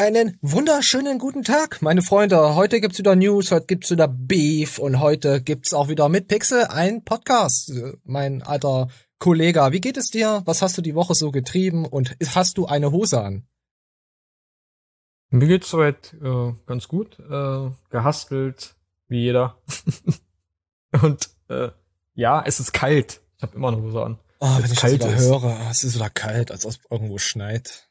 Einen wunderschönen guten Tag, meine Freunde. Heute gibt's wieder News, heute gibt's wieder Beef und heute gibt's auch wieder mit Pixel ein Podcast. Mein alter Kollege, wie geht es dir? Was hast du die Woche so getrieben und hast du eine Hose an? Mir geht's soweit ganz gut. Gehustelt, wie jeder. Und ja, es ist kalt. Ich habe immer eine Hose an. Oh, wenn ich kalt das wieder höre, es ist wieder kalt, als ob es irgendwo schneit.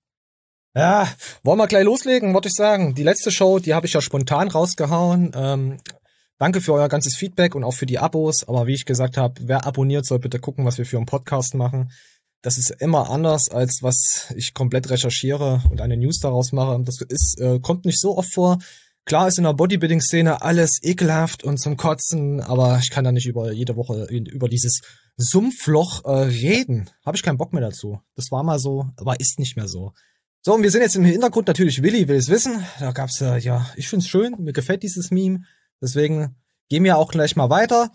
Ja, wollen wir gleich loslegen, wollte ich sagen. Die letzte Show, die habe ich ja spontan rausgehauen. Danke für euer ganzes Feedback und auch für die Abos. Aber wie ich gesagt habe, wer abonniert, soll bitte gucken, was wir für einen Podcast machen. Das ist immer anders, als was ich komplett recherchiere und eine News daraus mache. Das kommt nicht so oft vor. Klar ist in der Bodybuilding-Szene alles ekelhaft und zum Kotzen, aber ich kann da nicht jede Woche über dieses Sumpfloch reden. Habe ich keinen Bock mehr dazu. Das war mal so, aber ist nicht mehr so. So, und wir sind jetzt im Hintergrund natürlich, Willi will es wissen. Da gab's ja, ich find's schön, mir gefällt dieses Meme. Deswegen gehen wir auch gleich mal weiter.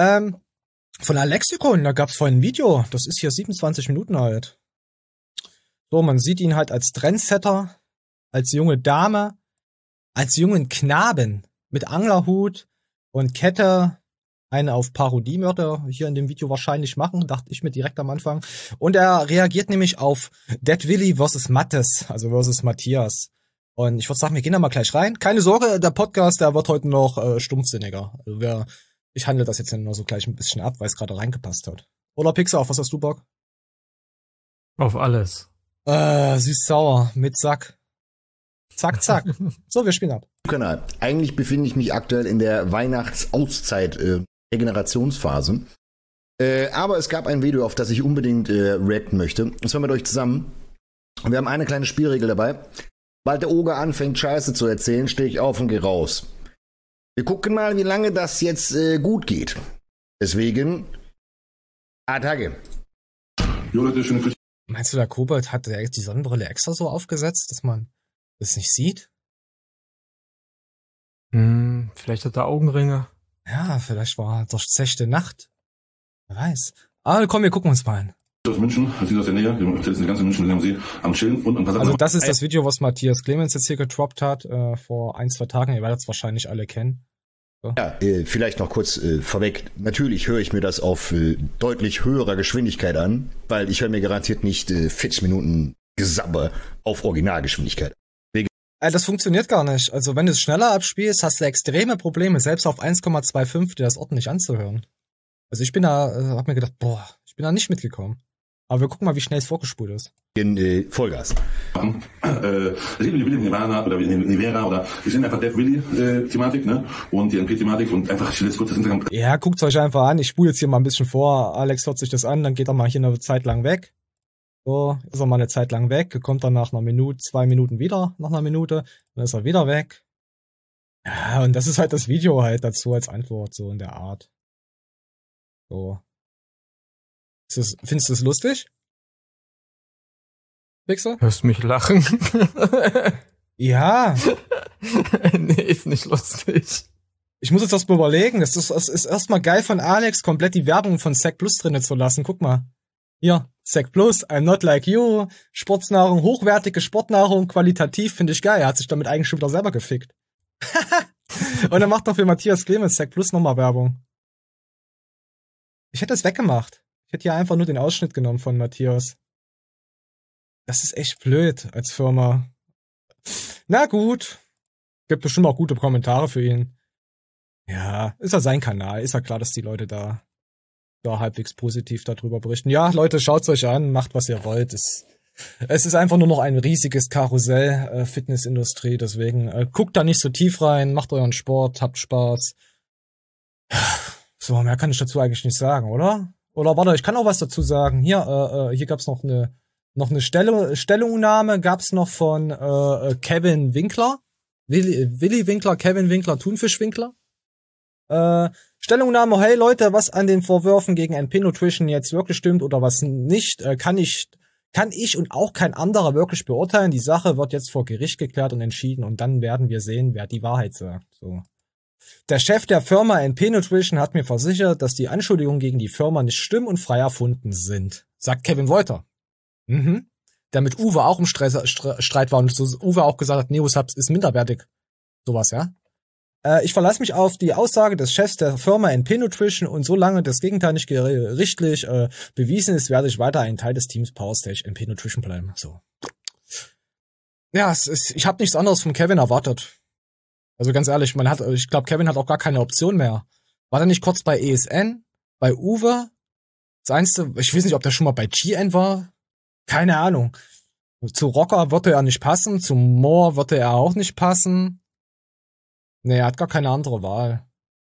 Von Alexikon, da gab's vorhin ein Video. Das ist hier 27 Minuten alt. So, man sieht ihn halt als Trendsetter, als junge Dame, als jungen Knaben mit Anglerhut und Kette. Eine auf Parodiemörder hier in dem Video wahrscheinlich machen, dachte ich mir direkt am Anfang. Und er reagiert nämlich auf Dead Willy versus Mattes, also versus Matthias. Und ich würde sagen, wir gehen da mal gleich rein. Keine Sorge, der Podcast, der wird heute noch stumpfsinniger. Also ich handle das jetzt nur so gleich ein bisschen ab, weil es gerade reingepasst hat. Oder Pixel, auf was hast du Bock? Auf alles. Süß-sauer mit Sack. Zack, zack. So, wir spielen ab. Kanal. Eigentlich befinde ich mich aktuell in der Weihnachtsauszeit Regenerationsphase. Aber es gab ein Video, auf das ich unbedingt reacten möchte. Das war mit euch zusammen. Und wir haben eine kleine Spielregel dabei. Sobald der Oger anfängt, Scheiße zu erzählen, stehe ich auf und gehe raus. Wir gucken mal, wie lange das jetzt gut geht. Deswegen, Attacke. Meinst du, der Kobold hat die Sonnenbrille extra so aufgesetzt, dass man das nicht sieht? Vielleicht hat er Augenringe. Ja, vielleicht war durchzechte Nacht. Wer weiß. Aber komm, wir gucken uns mal an. Aus München, also aus der Nähe, wir sind ganz in München am See, am Chillen und ein paar Sachen. Also das ist das Video, was Matthias Clemens jetzt hier getroppt hat, vor 1-2 Tagen. Ihr werdet es wahrscheinlich alle kennen. So. Ja, vielleicht noch kurz vorweg. Natürlich höre ich mir das auf deutlich höherer Geschwindigkeit an, weil ich höre mir garantiert nicht 40 Minuten Gesabber auf Originalgeschwindigkeit. Das funktioniert gar nicht. Also wenn du es schneller abspielst, hast du extreme Probleme, selbst auf 1,25 dir das ordentlich anzuhören. Also ich bin da, hab mir gedacht, ich bin da nicht mitgekommen. Aber wir gucken mal, wie schnell es vorgespult ist. In Vollgas. Nirvana oder Nivera oder wir sind einfach Death Willy Thematik, ne? Und die MP-Thematik und einfach ich will jetzt kurz das Instagram. Ja, guckt's euch einfach an. Ich spule jetzt hier mal ein bisschen vor. Alex hört sich das an, dann geht er mal hier eine Zeit lang weg. So, ist er mal eine Zeit lang weg, kommt dann nach einer Minute, 2 Minuten wieder, nach einer Minute, dann ist er wieder weg. Ja, und das ist halt das Video halt dazu als Antwort, so in der Art. So. Findest du das lustig? Pixel? Hörst du mich lachen? Ja. Nee, ist nicht lustig. Ich muss jetzt erst mal überlegen, das ist erstmal geil von Alex, komplett die Werbung von Sack Plus drinnen zu lassen. Guck mal. Hier, Sack Plus, I'm not like you, Sportsnahrung, hochwertige Sportnahrung, qualitativ, finde ich geil. Er hat sich damit eigentlich schon wieder selber gefickt. Und er macht doch für Matthias Clemens Sack Plus nochmal Werbung. Ich hätte es weggemacht. Ich hätte hier einfach nur den Ausschnitt genommen von Matthias. Das ist echt blöd als Firma. Na gut. Gibt bestimmt auch gute Kommentare für ihn. Ja, ist ja sein Kanal. Ist ja klar, dass die Leute da halbwegs positiv darüber berichten. Ja, Leute, schaut's euch an, macht, was ihr wollt. Es ist einfach nur noch ein riesiges Karussell, Fitnessindustrie, deswegen guckt da nicht so tief rein, macht euren Sport, habt Spaß. So, mehr kann ich dazu eigentlich nicht sagen, oder? Oder warte, ich kann auch was dazu sagen. Hier gab's noch eine Stellungnahme gab's noch von Kevin Winkler. Willi Winkler, Kevin Winkler, Thunfisch Winkler. Stellungnahme, hey Leute, was an den Vorwürfen gegen NP Nutrition jetzt wirklich stimmt oder was nicht, kann ich und auch kein anderer wirklich beurteilen. Die Sache wird jetzt vor Gericht geklärt und entschieden und dann werden wir sehen, wer die Wahrheit sagt. So. Der Chef der Firma NP Nutrition hat mir versichert, dass die Anschuldigungen gegen die Firma nicht stimmen und frei erfunden sind, sagt Kevin Wolter. der mit Uwe auch im Streit war und so Uwe auch gesagt hat, Neosubs ist minderwertig. Sowas, ja. Ich verlasse mich auf die Aussage des Chefs der Firma NP Nutrition und solange das Gegenteil nicht gerichtlich bewiesen ist, werde ich weiter ein Teil des Teams Powerstage NP Nutrition bleiben. So. Ja, ich habe nichts anderes von Kevin erwartet. Also ganz ehrlich, ich glaube, Kevin hat auch gar keine Option mehr. War der nicht kurz bei ESN, bei Uwe? Das Einzige, ich weiß nicht, ob der schon mal bei GN war. Keine Ahnung. Zu Rocker würde er nicht passen, zu Moore würde er auch nicht passen. Nee, er hat gar keine andere Wahl.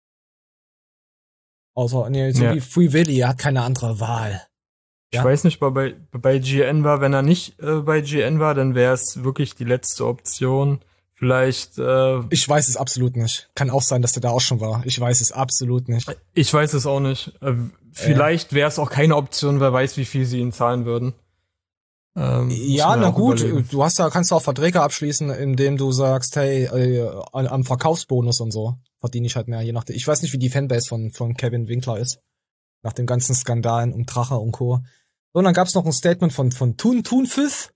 Außer, wie Free Willy, er hat keine andere Wahl. Ich weiß nicht, ob er bei GN war. Wenn er nicht bei GN war, dann wäre es wirklich die letzte Option. Vielleicht. Ich weiß es absolut nicht. Kann auch sein, dass der da auch schon war. Ich weiß es absolut nicht. Ich weiß es auch nicht. Vielleicht wäre es auch keine Option, wer weiß, wie viel sie ihn zahlen würden. Ja, na gut, kannst du auch Verträge abschließen, indem du sagst, hey, am Verkaufsbonus und so verdiene ich halt mehr, je nachdem. Ich weiß nicht, wie die Fanbase von Kevin Winkler ist. Nach den ganzen Skandalen um Drache und Co. So, und dann gab's noch ein Statement von Thunfiff.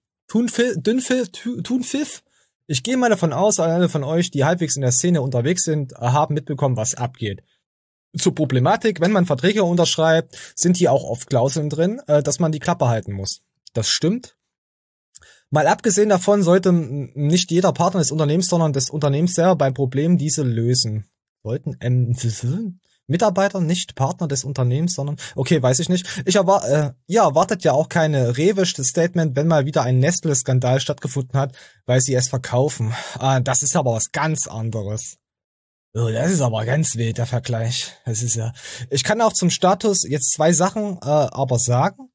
Ich gehe mal davon aus, alle von euch, die halbwegs in der Szene unterwegs sind, haben mitbekommen, was abgeht. Zur Problematik, wenn man Verträge unterschreibt, sind hier auch oft Klauseln drin, dass man die Klappe halten muss. Das stimmt. Mal abgesehen davon sollte nicht jeder Partner des Unternehmens, sondern des Unternehmens selber bei Problemen diese lösen. Sollten Mitarbeiter nicht Partner des Unternehmens, sondern okay, weiß ich nicht. Ihr erwartet ja auch keine rewischte Statement, wenn mal wieder ein Nestle-Skandal stattgefunden hat, weil sie es verkaufen. Das ist aber was ganz anderes. Oh, das ist aber ganz wild, der Vergleich. Das ist ja. Ich kann auch zum Status jetzt 2 Sachen aber sagen.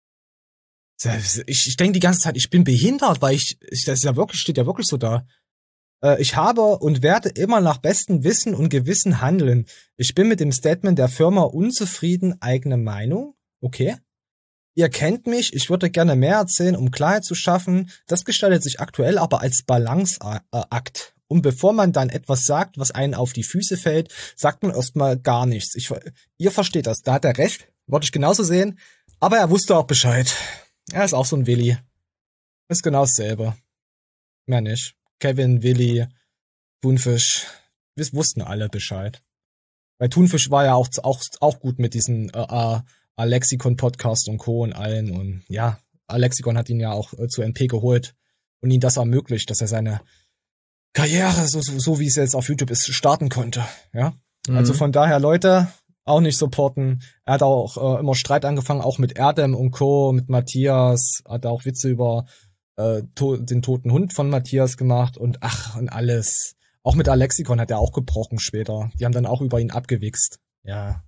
Ich denke die ganze Zeit, ich bin behindert, weil das ist ja wirklich, steht ja wirklich so da. Ich habe und werde immer nach bestem Wissen und Gewissen handeln. Ich bin mit dem Statement der Firma unzufrieden, eigene Meinung. Okay. Ihr kennt mich, ich würde gerne mehr erzählen, um Klarheit zu schaffen. Das gestaltet sich aktuell aber als Balanceakt. Und bevor man dann etwas sagt, was einen auf die Füße fällt, sagt man erstmal gar nichts. Ihr versteht das, da hat er recht, wollte ich genauso sehen. Aber er wusste auch Bescheid. Er ist auch so ein Willi. Ist genau dasselbe. Mehr nicht. Kevin, Willi, Thunfisch, wir wussten alle Bescheid. Weil Thunfisch war ja auch gut mit diesen Alexikon-Podcast und Co. und allen. Und ja, Alexikon hat ihn ja auch zu NP geholt und ihm das ermöglicht, dass er seine Karriere, so wie es jetzt auf YouTube ist, starten konnte. Ja, Also von daher, Leute, auch nicht supporten. Er hat auch immer Streit angefangen, auch mit Erdem und Co., mit Matthias, hat auch Witze über den toten Hund von Matthias gemacht und alles. Auch mit Alexikon hat er auch gebrochen später. Die haben dann auch über ihn abgewichst. Ja.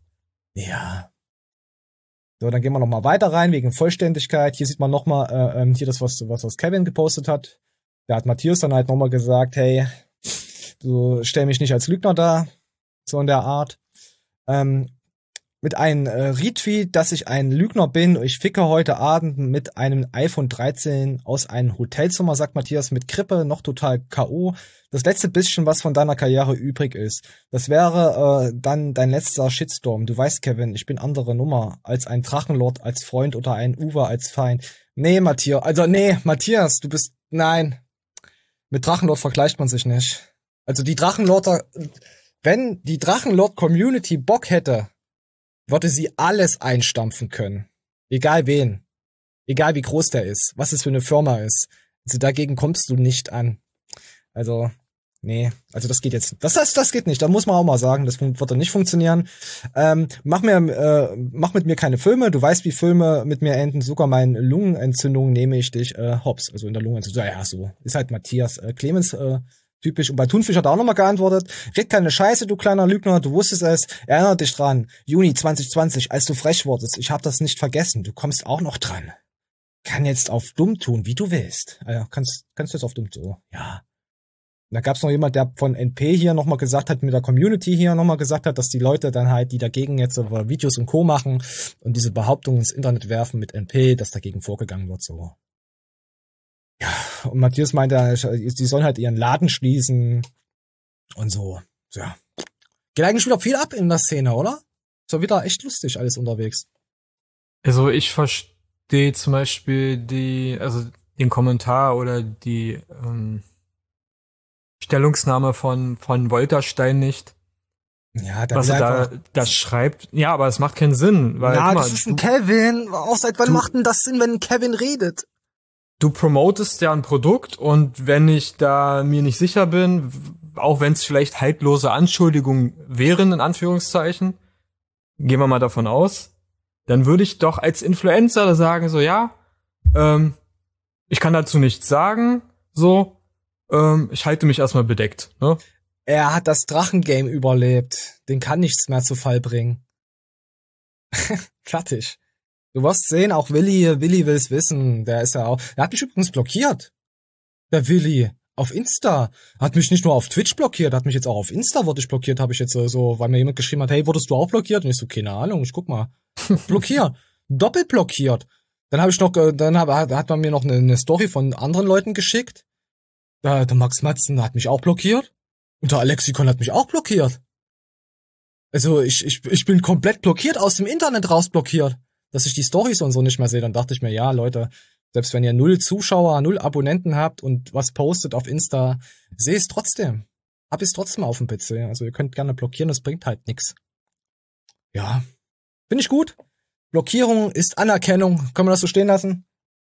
So, dann gehen wir nochmal weiter rein, wegen Vollständigkeit. Hier sieht man nochmal, hier das, was Kevin gepostet hat. Da hat Matthias dann halt nochmal gesagt, hey, du stell mich nicht als Lügner dar. So in der Art. Mit einem Retweet, dass ich ein Lügner bin. Ich ficke heute Abend mit einem iPhone 13 aus einem Hotelzimmer, sagt Matthias, mit Krippe, noch total K.O. Das letzte bisschen, was von deiner Karriere übrig ist. Das wäre dann dein letzter Shitstorm. Du weißt, Kevin, ich bin andere Nummer. Als ein Drachenlord, als Freund oder ein Uwe als Feind. Matthias, du bist, nein. Mit Drachenlord vergleicht man sich nicht. Also die Drachenlorder, wenn die Drachenlord-Community Bock hätte, würde sie alles einstampfen können. Egal wen. Egal wie groß der ist. Was es für eine Firma ist. Also dagegen kommst du nicht an. Also, nee. Also das geht jetzt. Das geht nicht. Da muss man auch mal sagen, das wird dann nicht funktionieren. Mach mit mir keine Filme. Du weißt, wie Filme mit mir enden. Sogar meine Lungenentzündung nehme ich dich hops. Also in der Lungenentzündung. Ja, so. Ist halt Matthias Clemens typisch. Und bei Thunfisch hat er auch nochmal geantwortet. Red keine Scheiße, du kleiner Lügner, du wusstest es. Erinnere dich dran. Juni 2020, als du frech wurdest. Ich hab das nicht vergessen. Du kommst auch noch dran. Kann jetzt auf dumm tun, wie du willst. Also, kannst du jetzt auf dumm tun. Ja. Und da gab's noch jemand, der von NP hier nochmal gesagt hat, mit der Community hier nochmal gesagt hat, dass die Leute dann halt, die dagegen jetzt Videos und Co. machen und diese Behauptungen ins Internet werfen mit NP, dass dagegen vorgegangen wird, so. Ja, und Matthias meinte, sie sollen halt ihren Laden schließen und so. Ja. Geht eigentlich wieder viel ab in der Szene, oder? Ist doch wieder echt lustig alles unterwegs. Also ich verstehe zum Beispiel den Kommentar oder die Stellungnahme von Wolterstein nicht. Ja, dann Was er da das schreibt. Ja, aber es macht keinen Sinn. Weil, na, guck mal, das ist ein Kevin. Auch seit wann macht denn das Sinn, wenn ein Kevin redet? du promotest ja ein Produkt und wenn ich da mir nicht sicher bin, auch wenn es vielleicht haltlose Anschuldigungen wären, in Anführungszeichen, gehen wir mal davon aus, dann würde ich doch als Influencer sagen, so ja, ich kann dazu nichts sagen, so, ich halte mich erstmal bedeckt. Ne? Er hat das Drachengame überlebt. Den kann nichts mehr zu Fall bringen. Fertig. Du wirst sehen, auch Willi will's wissen. Der ist ja auch. Der hat mich übrigens blockiert. Der Willi. Auf Insta. Hat mich nicht nur auf Twitch blockiert, hat mich jetzt auch auf Insta wurde ich blockiert, habe ich jetzt so, weil mir jemand geschrieben hat, hey, wurdest du auch blockiert? Und ich so, keine Ahnung, ich guck mal. Blockiert. Doppelt blockiert. Dann habe ich noch, hat man mir noch eine Story von anderen Leuten geschickt. Der Max Matzen hat mich auch blockiert. Und der Alexikon hat mich auch blockiert. Also ich bin komplett blockiert, aus dem Internet raus blockiert. Dass ich die Storys und so nicht mehr sehe. Dann dachte ich mir, ja, Leute, selbst wenn ihr 0 Zuschauer, 0 Abonnenten habt und was postet auf Insta, sehe es trotzdem. Hab es trotzdem auf dem PC. Also ihr könnt gerne blockieren, das bringt halt nix. Ja, finde ich gut. Blockierung ist Anerkennung. Können wir das so stehen lassen?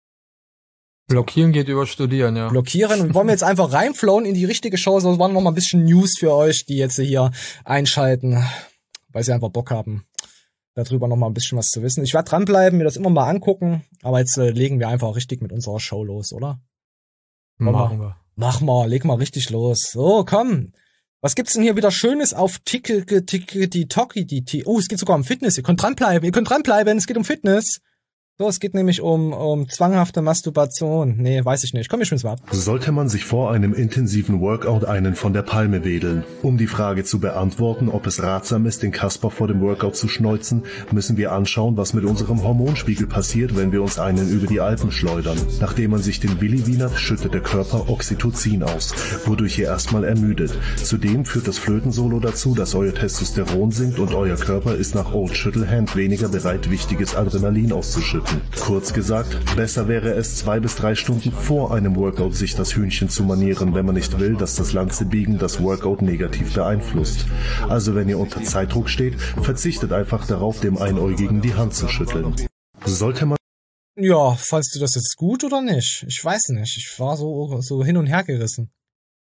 Blockieren geht über Studieren, ja. Blockieren. Und wollen wir jetzt einfach reinflowen in die richtige Show, so waren noch mal ein bisschen News für euch, die jetzt hier einschalten, weil sie einfach Bock haben, darüber noch mal ein bisschen was zu wissen. Ich werde dranbleiben, mir das immer mal angucken, aber jetzt legen wir einfach richtig mit unserer Show los, oder? Machen wir. Mach mal, leg mal richtig los. So, komm. Was gibt's denn hier wieder Schönes auf Tiki-Toki? Oh, es geht sogar um Fitness. Ihr könnt dranbleiben, es geht um Fitness. So, es geht nämlich um zwanghafte Masturbation. Nee, weiß ich nicht. Komm, ich schmiss mal ab. Sollte man sich vor einem intensiven Workout einen von der Palme wedeln? Um die Frage zu beantworten, ob es ratsam ist, den Kasper vor dem Workout zu schneuzen, müssen wir anschauen, was mit unserem Hormonspiegel passiert, wenn wir uns einen über die Alpen schleudern. Nachdem man sich den Willi wienert, schüttet der Körper Oxytocin aus, wodurch ihr erstmal ermüdet. Zudem führt das Flötensolo dazu, dass euer Testosteron sinkt und euer Körper ist nach Old Shittlehand weniger bereit, wichtiges Adrenalin auszuschütten. Kurz gesagt, besser wäre es, 2 bis 3 Stunden vor einem Workout sich das Hühnchen zu manieren, wenn man nicht will, dass das Lanzebiegen das Workout negativ beeinflusst. Also wenn ihr unter Zeitdruck steht, verzichtet einfach darauf, dem Einäugigen die Hand zu schütteln. Sollte man Ja, fandst du das jetzt gut oder nicht? Ich weiß nicht. Ich war so hin und her gerissen.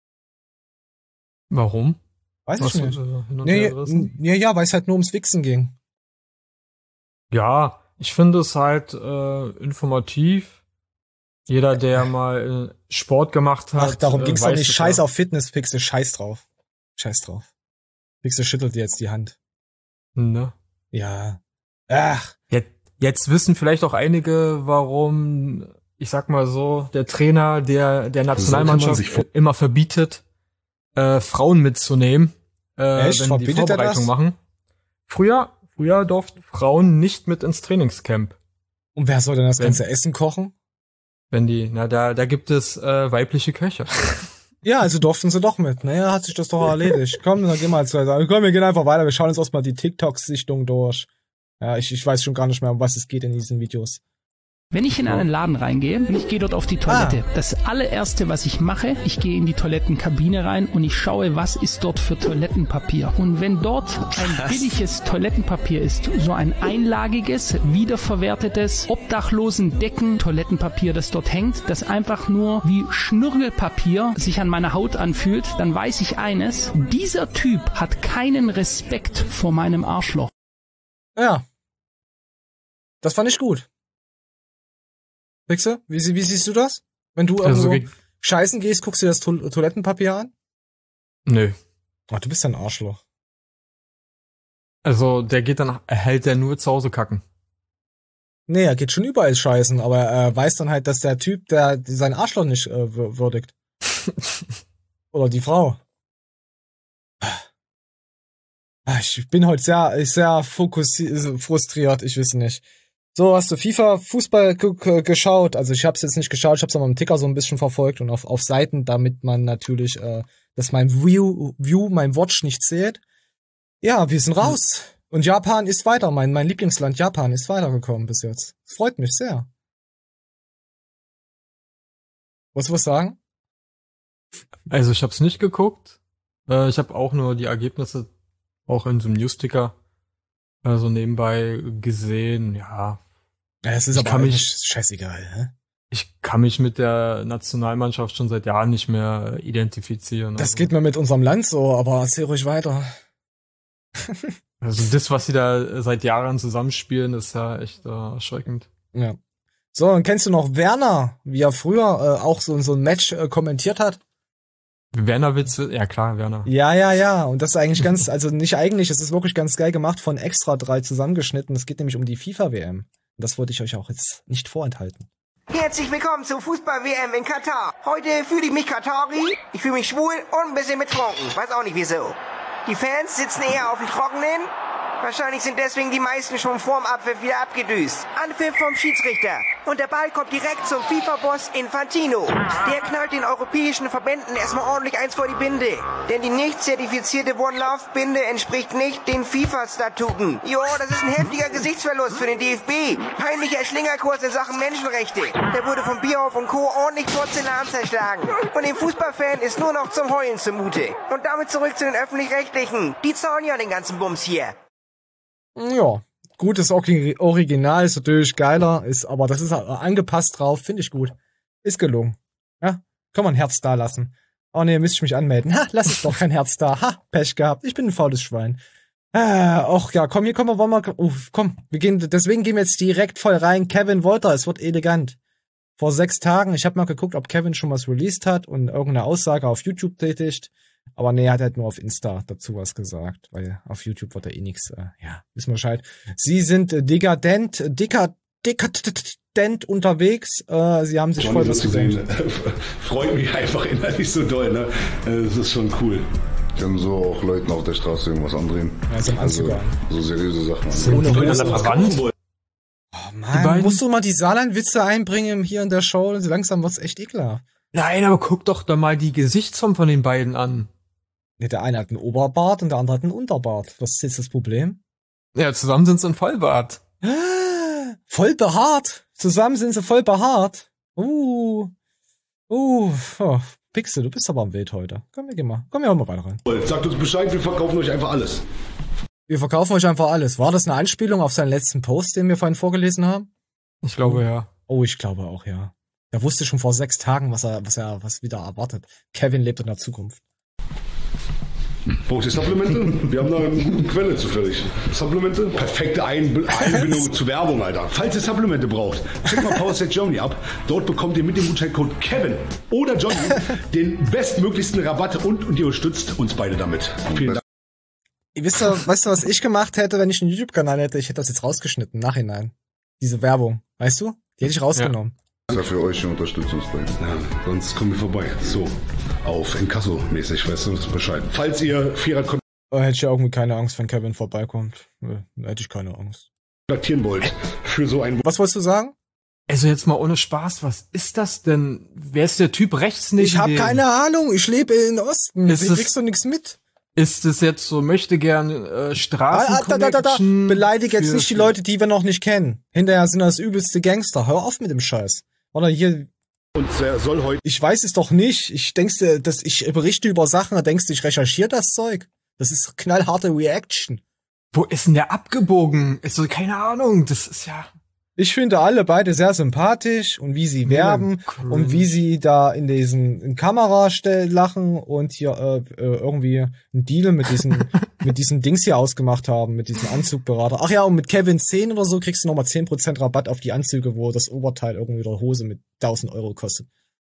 Warum? Weiß Was ich nicht. hin und her gerissen? Ja, weil es halt nur ums Wichsen ging. Ja, ich finde es halt informativ. Jeder, der mal Sport gemacht hat. Ach, darum ging's doch weiß nicht. es Scheiß ja. auf Fitnesspixel, scheiß drauf. Scheiß drauf. Pixel schüttelt dir jetzt die Hand. Ne? Ja. Ach. Jetzt wissen vielleicht auch einige, warum, ich sag mal so, der Trainer der Nationalmannschaft immer verbietet, Frauen mitzunehmen, Echt? wenn die Verbietet er Vorbereitung das? machen. Früher durften Frauen nicht mit ins Trainingscamp. Und wer soll denn das Wenn- ganze Essen kochen? Da gibt es weibliche Köche. Ja, also durften sie doch mit. Naja, hat sich das doch erledigt. Komm, dann gehen wir jetzt weiter. Komm, wir gehen einfach weiter. Wir schauen uns erstmal die TikTok-Sichtung durch. Ja, ich weiß schon gar nicht mehr, um was es geht in diesen Videos. Wenn ich in einen Laden reingehe und ich gehe dort auf die Toilette, das allererste, was ich mache, ich gehe in die Toilettenkabine rein und ich schaue, was ist dort für Toilettenpapier. Und wenn dort ein billiges Toilettenpapier ist, so ein einlagiges, wiederverwertetes, Obdachlosendecken Toilettenpapier, das dort hängt, das einfach nur wie Schnürgelpapier sich an meiner Haut anfühlt, dann weiß ich eines, dieser Typ hat keinen Respekt vor meinem Arschloch. Ja. Das fand ich gut. Wichse, wie siehst du das? Wenn du Also irgendwo scheißen gehst, guckst du dir das Toilettenpapier an? Nö. Ach, du bist ja ein Arschloch. Also hält der nur zu Hause kacken. Nee, er geht schon überall scheißen, aber er weiß dann halt, dass der Typ, der sein Arschloch nicht würdigt. Oder die Frau. Ich bin heute sehr frustriert, ich weiß nicht. So, hast du FIFA Fußball geschaut? Also ich hab's jetzt nicht geschaut, ich hab's aber im Ticker so ein bisschen verfolgt und auf Seiten, damit man natürlich, dass mein mein Watch nicht zählt. Ja, wir sind raus. Und Japan ist weiter, mein Lieblingsland Japan ist weitergekommen bis jetzt. Freut mich sehr. Wolltest du was sagen? Also ich habe es nicht geguckt. Ich habe auch nur die Ergebnisse auch in so einem Newsticker so nebenbei gesehen. Ja, Es ist Ich aber kann mich- eigentlich scheißegal, hä? ich kann mich mit der Nationalmannschaft schon seit Jahren nicht mehr identifizieren. Das also, geht mir mit unserem Land so, aber erzähl ruhig weiter. Also das, was sie da seit Jahren zusammenspielen, ist ja echt erschreckend. Ja. So, und kennst du noch Werner, wie er früher auch so ein Match kommentiert hat? Werner Witze, ja klar, Werner. Ja. Und das ist eigentlich ganz, also nicht eigentlich, es ist wirklich ganz geil gemacht, von Extra 3 zusammengeschnitten. Es geht nämlich um die FIFA-WM. Und das wollte ich euch auch jetzt nicht vorenthalten. Herzlich willkommen zur Fußball-WM in Katar. Heute fühle ich mich Katari, ich fühle mich schwul und ein bisschen betrunken. Weiß auch nicht wieso. Die Fans sitzen eher auf dem Trockenen. Wahrscheinlich sind deswegen die meisten schon vorm Abpfiff wieder abgedüst. Anpfiff vom Schiedsrichter. Und der Ball kommt direkt zum FIFA-Boss Infantino. Der knallt den europäischen Verbänden erstmal ordentlich eins vor die Binde. Denn die nicht zertifizierte One-Love-Binde entspricht nicht den FIFA-Statuten. Jo, das ist ein heftiger Gesichtsverlust für den DFB. Peinlicher Schlingerkurs in Sachen Menschenrechte. Der wurde von Bierhoff und Co. ordentlich Porzellan zerschlagen. Und dem Fußballfan ist nur noch zum Heulen zumute. Und damit zurück zu den Öffentlich-Rechtlichen. Die zahlen ja den ganzen Bums hier. Ja, gutes Original ist natürlich geiler, aber das ist angepasst drauf, finde ich gut. Ist gelungen. Ja, kann man ein Herz da lassen. Oh nee, müsste ich mich anmelden. Ha, lass ich doch kein Herz da. Ha, Pech gehabt. Ich bin ein faules Schwein. Och ja, komm, hier kommen wir, wollen wir, komm, deswegen gehen wir jetzt direkt voll rein. Kevin Wolter, es wird elegant. Vor 6 Tagen, ich habe mal geguckt, ob Kevin schon was released hat und irgendeine Aussage auf YouTube tätigt. Aber nee, er hat halt nur auf Insta dazu was gesagt, weil auf YouTube wird ja eh nix, ja, wissen wir Bescheid. Sie sind dekadent unterwegs, sie haben sich Johnny, voll das was zu sehen, gesagt. freut mich einfach innerlich so doll, ne? Das ist schon cool. Können so auch Leuten auf der Straße irgendwas andrehen. Ja, so ein Anzug an. So seriöse Sachen. Ohne Miteinander Hose. verwandt. Oh Die Mann, beiden- musst du mal die Saarland-Witze einbringen hier in der Show? So langsam wird's echt ekelhaft. Nein, aber guck doch da mal die Gesichtsform von den beiden an. Nee, der eine hat einen Oberbart und der andere hat einen Unterbart. Was ist jetzt das Problem? Ja, zusammen sind sie ein Vollbart. Voll behaart. Zusammen sind sie voll behaart. Oh, Pixel, du bist aber am Wild heute. Komm, wir mal weiter rein. Sagt uns Bescheid, wir verkaufen euch einfach alles. Wir verkaufen euch einfach alles. War das eine Anspielung auf seinen letzten Post, den wir vorhin vorgelesen haben? Ich glaube, ja. Oh, ich glaube auch, ja. Er wusste schon vor 6 Tagen, was wieder erwartet. Kevin lebt in der Zukunft. Braucht ihr Supplemente? Wir haben da eine gute Quelle zufällig. Supplemente? Perfekte Einbindung zur Werbung, Alter. Falls ihr Supplemente braucht, checkt mal Powerset Johnny ab. Dort bekommt ihr mit dem Gutscheincode Kevin oder Johnny den bestmöglichsten Rabatt und ihr unterstützt uns beide damit. Vielen Dank. Weißt du, was ich gemacht hätte, wenn ich einen YouTube-Kanal hätte? Ich hätte das jetzt rausgeschnitten, im Nachhinein. Diese Werbung, weißt du? Die hätte ich rausgenommen. Das ist ja für euch und unterstützt uns bei. Ja, sonst kommen wir vorbei. So, auf Inkasso-mäßig, weißt du, das ist Bescheid. Falls ihr Vierer Hätte ich ja irgendwie keine Angst, wenn Kevin vorbeikommt. Nee, hätte ich keine Angst. kontaktieren wollt für so ein... Was wolltest du sagen? Also jetzt mal ohne Spaß, was ist das denn? Wer ist der Typ rechts neben Ich habe dem? keine Ahnung, ich lebe in Osten. Ist Ich es- kriegst du nichts mit. Ist es jetzt so, möchte gern Straßen Beleidige jetzt nicht die Leute, die wir noch nicht kennen. Hinterher sind das übelste Gangster. Hör auf mit dem Scheiß. Oder hier, Und er soll heute... ich weiß es doch nicht. Ich denkst du, dass ich berichte über Sachen, da denkst du, ich recherchiere das Zeug. Das ist knallharte Reaction. Wo ist denn der abgebogen? Also keine Ahnung, das ist ja... Ich finde alle beide sehr sympathisch und wie sie werben cringe. und wie sie da in Kamera lachen und hier irgendwie einen Deal mit diesen Dings hier ausgemacht haben, mit diesem Anzugberater. Ach ja, und mit Kevin 10 oder so kriegst du nochmal 10% Rabatt auf die Anzüge, wo das Oberteil irgendwie oder Hose mit 1000 Euro kostet.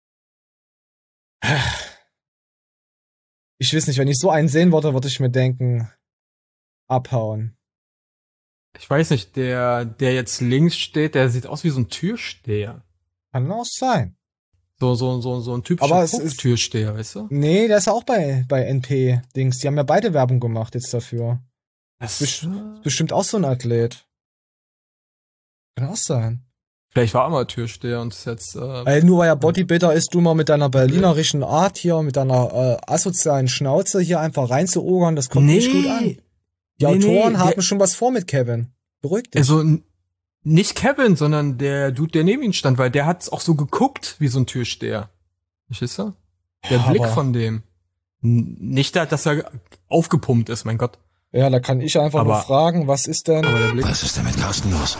Ich weiß nicht, wenn ich so einen sehen würde, würde ich mir denken, abhauen. Ich weiß nicht, der jetzt links steht, der sieht aus wie so ein Türsteher. Kann auch sein. So ein typischer Aber es ist- Türsteher, weißt du? Nee, der ist auch bei NP-Dings. Die haben ja beide Werbung gemacht jetzt dafür. Das Bestimmt auch so ein Athlet. Kann auch sein. vielleicht war er mal Türsteher und ist jetzt Nur weil er Bodybuilder ist, du mal mit deiner berlinerischen Art hier, mit deiner asozialen Schnauze hier einfach reinzuogern, das kommt nicht gut an. Die Autoren haben schon was vor mit Kevin. Beruhig dich. Also nicht Kevin, sondern der Dude, der neben ihm stand, weil der hat's auch so geguckt wie so ein Türsteher. Verstehst du? Der Ja, Blick aber- von dem. Nicht, dass er aufgepumpt ist, mein Gott. Ja, da kann ich einfach nur Aber- fragen, was ist denn? Aber der Blick. Was ist denn mit Carsten los?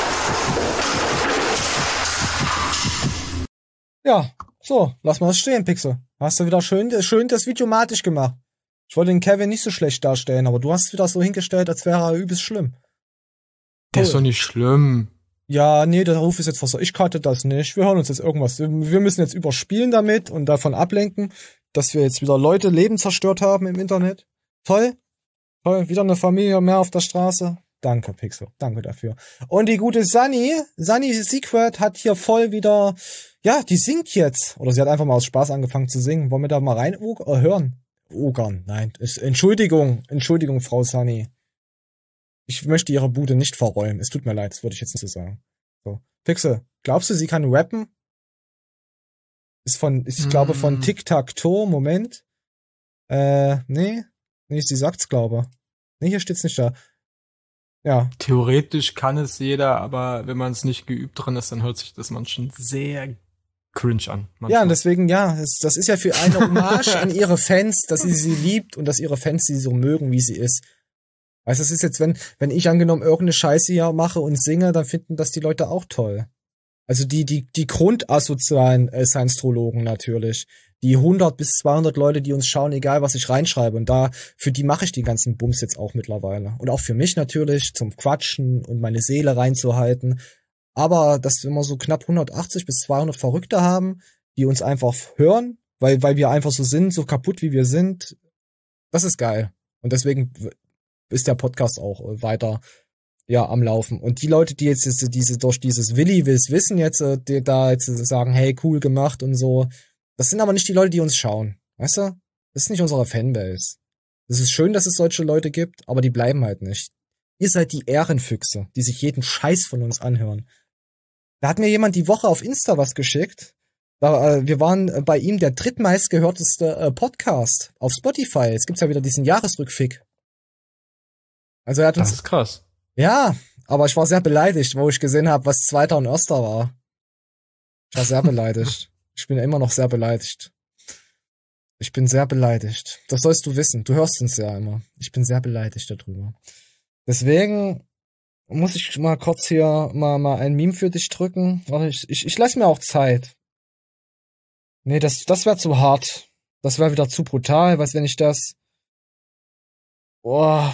Ja, so, lass mal das stehen, Pixel. Hast du wieder schön das Video matisch gemacht. Ich wollte den Kevin nicht so schlecht darstellen, aber du hast es wieder so hingestellt, als wäre er übelst schlimm. Der ist doch nicht schlimm. Ja, nee, der Ruf ist jetzt was. Ich cutte das nicht. Wir hören uns jetzt irgendwas. Wir müssen jetzt überspielen damit und davon ablenken, dass wir jetzt wieder Leute Leben zerstört haben im Internet. Toll. Toll. Wieder eine Familie mehr auf der Straße. Danke, Pixel. Danke dafür. Und die gute Sunny Secret hat hier voll wieder, ja, die singt jetzt. Oder sie hat einfach mal aus Spaß angefangen zu singen. Wollen wir da mal rein hören? Ogern. Nein. Entschuldigung, Frau Sunny. Ich möchte ihre Bude nicht verräumen. Es tut mir leid, das würde ich jetzt nicht so sagen. So. Pixel, glaubst du, sie kann rappen? Ich glaube, von Tic-Tac-Toe, Moment. Nee, sie sagt's, glaube. Nee, hier steht's nicht da. Ja. Theoretisch kann es jeder, aber wenn man es nicht geübt dran ist, dann hört sich das manchmal sehr cringe an. Manchmal. Ja, und deswegen, ja, das ist ja für eine Hommage an ihre Fans, dass sie liebt und dass ihre Fans sie so mögen, wie sie ist. Weißt du, das ist jetzt, wenn ich angenommen irgendeine Scheiße hier mache und singe, dann finden das die Leute auch toll. Also die grundasozialen Science-Trologen natürlich. Die 100 bis 200 Leute, die uns schauen, egal was ich reinschreibe. Und für die mache ich den ganzen Bums jetzt auch mittlerweile. Und auch für mich natürlich, zum Quatschen und meine Seele reinzuhalten. Aber, dass wir immer so knapp 180 bis 200 Verrückte haben, die uns einfach hören, weil wir einfach so sind, so kaputt wie wir sind, das ist geil. Und deswegen ist der Podcast auch weiter am Laufen. Und die Leute, die jetzt durch dieses Willi will's wissen jetzt, die da jetzt sagen, hey, cool gemacht und so, das sind aber nicht die Leute, die uns schauen. Weißt du? Das ist nicht unsere Fanbase. Es ist schön, dass es solche Leute gibt, aber die bleiben halt nicht. Ihr seid die Ehrenfüchse, die sich jeden Scheiß von uns anhören. Da hat mir jemand die Woche auf Insta was geschickt. Wir waren bei ihm der drittmeistgehörteste Podcast auf Spotify. Jetzt gibt's ja wieder diesen Jahresrückfick. Also er hat uns, das ist krass. ja, aber ich war sehr beleidigt, wo ich gesehen habe, was Zweiter und Erster war. Ich war sehr beleidigt. Ich bin immer noch sehr beleidigt. Ich bin sehr beleidigt. Das sollst du wissen. Du hörst uns ja immer. Ich bin sehr beleidigt darüber. Deswegen muss ich mal kurz hier mal ein Meme für dich drücken. Warte, ich lasse mir auch Zeit. Nee, das wäre zu hart. Das wäre wieder zu brutal. Was, wenn ich das... Boah...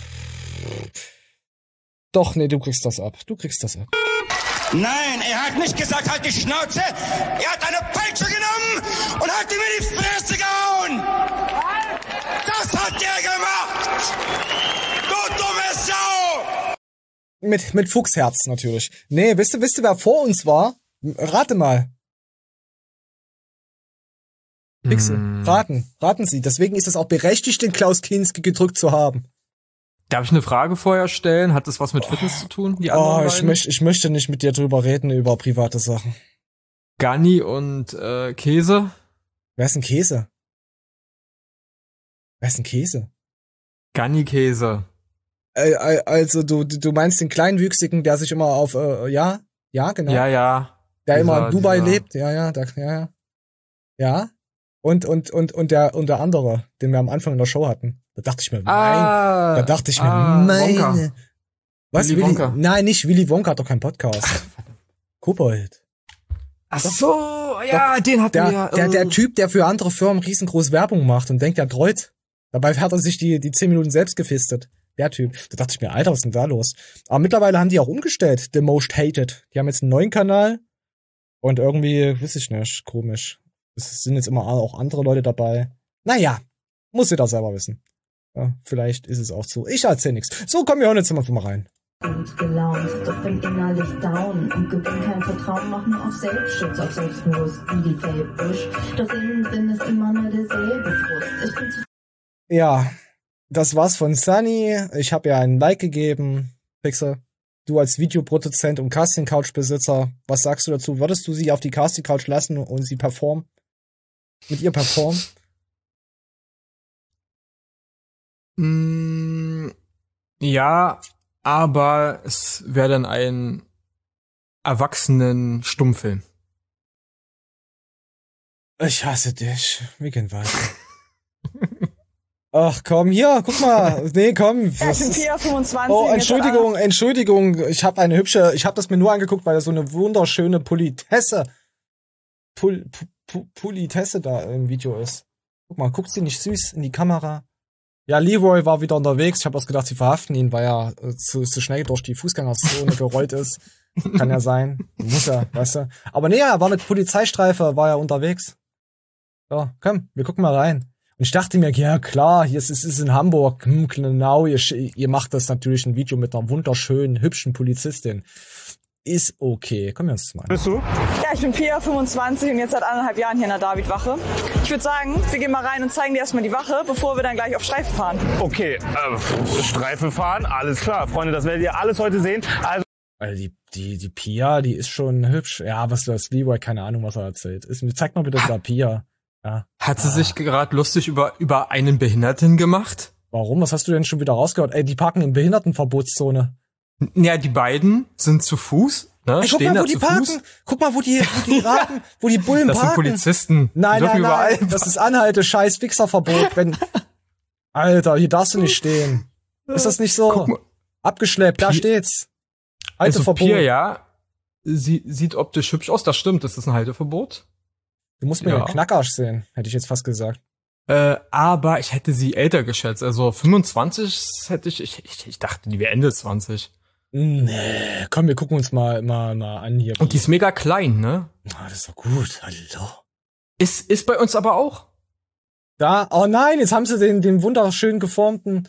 Doch, nee, du kriegst das ab. Nein, er hat nicht gesagt, halt die Schnauze. Er hat eine Peitsche genommen und hat ihm in die Fresse gehauen. Das hat er gemacht. Du dumme Sau. Mit Fuchsherz natürlich. Nee, wisst ihr, wer vor uns war? Rate mal. Pixel, raten Sie. Deswegen ist es auch berechtigt, den Klaus Kinski gedrückt zu haben. Darf ich eine Frage vorher stellen? Hat das was mit Fitness zu tun? Die anderen beiden? Ich möchte nicht mit dir drüber reden, über private Sachen. Ganni und Käse? Wer ist ein Käse? Ganni-Käse. Also du meinst den Kleinwüchsigen, der sich immer auf, ja, genau. Ja. Der immer in Dubai lebt, ja. Und der andere, den wir am Anfang in der Show hatten. Da dachte ich mir, meine. Wonka. Was, Willy Wonka? Nein, nicht Willy Wonka hat doch keinen Podcast. Kobold. Ach so, ja, den hat Der Typ, der für andere Firmen riesengroß Werbung macht und denkt, er trollt. Dabei hat er sich die 10 Minuten selbst gefistet. Der Typ. Da dachte ich mir, Alter, was ist denn da los? Aber mittlerweile haben die auch umgestellt, The Most Hated. Die haben jetzt einen neuen Kanal. Und irgendwie, weiß ich nicht, komisch. Es sind jetzt immer auch andere Leute dabei. Naja, muss jeder selber wissen. Ja, vielleicht ist es auch so. Ich erzähl nichts. So, komm, wir hören jetzt mal rein. Und gelaunt, doch bin innerlich down und gewinn kein Vertrauen, mach nur auf Selbstschutz, auf Selbstmord, wie die Feldbusch. Doch innen drin ist immer nur derselbe Frust. Ich bin zu... Ja, das war's von Sunny. Ich habe ihr einen Like gegeben. Pixel, du als Videoproduzent und Casting-Couch-Besitzer, was sagst du dazu? Würdest du sie auf die Casting-Couch lassen und sie performen? Mit ihr performen? Ja, aber es wäre dann ein erwachsenen Stummfilm. Ich hasse dich. Wir gehen weiter. Ach komm, hier, guck mal. Nee, komm. Ja, ich bin Pia 25. Oh, Entschuldigung. Ich habe das mir nur angeguckt, weil da so eine wunderschöne Politesse da im Video ist. Guck mal, guckt sie nicht süß in die Kamera? Ja, Leroy war wieder unterwegs. Ich habe auch gedacht, sie verhaften ihn, weil er zu schnell durch die Fußgängerzone gerollt ist. Kann ja sein. Muss ja, weißt du. Aber nee, er war mit Polizeistreife, war er unterwegs. So, komm, wir gucken mal rein. Und ich dachte mir, ja klar, hier ist es in Hamburg, genau, ihr macht das natürlich ein Video mit einer wunderschönen, hübschen Polizistin. Ist okay. Komm, wir uns das mal an. Bist du? Ja, ich bin Pia 25 und jetzt seit 1,5 Jahren hier in der Davidwache. Ich würde sagen, wir gehen mal rein und zeigen dir erstmal die Wache, bevor wir dann gleich auf Streife fahren. Okay, Streife fahren, alles klar. Freunde, das werdet ihr alles heute sehen. Also die Pia, die ist schon hübsch. Ja, was das Leroy, keine Ahnung, was er erzählt. Zeig mal bitte da Pia. Ja. Hat sie sich gerade lustig über einen Behinderten gemacht? Warum? Was hast du denn schon wieder rausgehört? Ey, die parken in Behindertenverbotszone. Ja, die beiden sind zu Fuß, ne? Ey, guck stehen mal, wo da die zu parken. Fuß. Guck mal, wo die raten, wo die Bullen das parken. Das sind Polizisten. Nein, das ist Anhalte, scheiß Fixerverbot. Alter, hier darfst du nicht stehen. Ist das nicht so? Abgeschleppt, da steht's. Halteverbot. Also Pia, ja, sie sieht optisch hübsch aus, das stimmt, das ist ein Halteverbot. Du musst mir den Knackarsch sehen, hätte ich jetzt fast gesagt. Aber ich hätte sie älter geschätzt. Also 25 hätte ich dachte, die wäre Ende 20. Nee, komm, wir gucken uns mal an hier. Und die ist mega klein, ne? Das ist doch gut, hallo. Ist bei uns aber auch. Da, oh nein, jetzt haben sie den wunderschön geformten.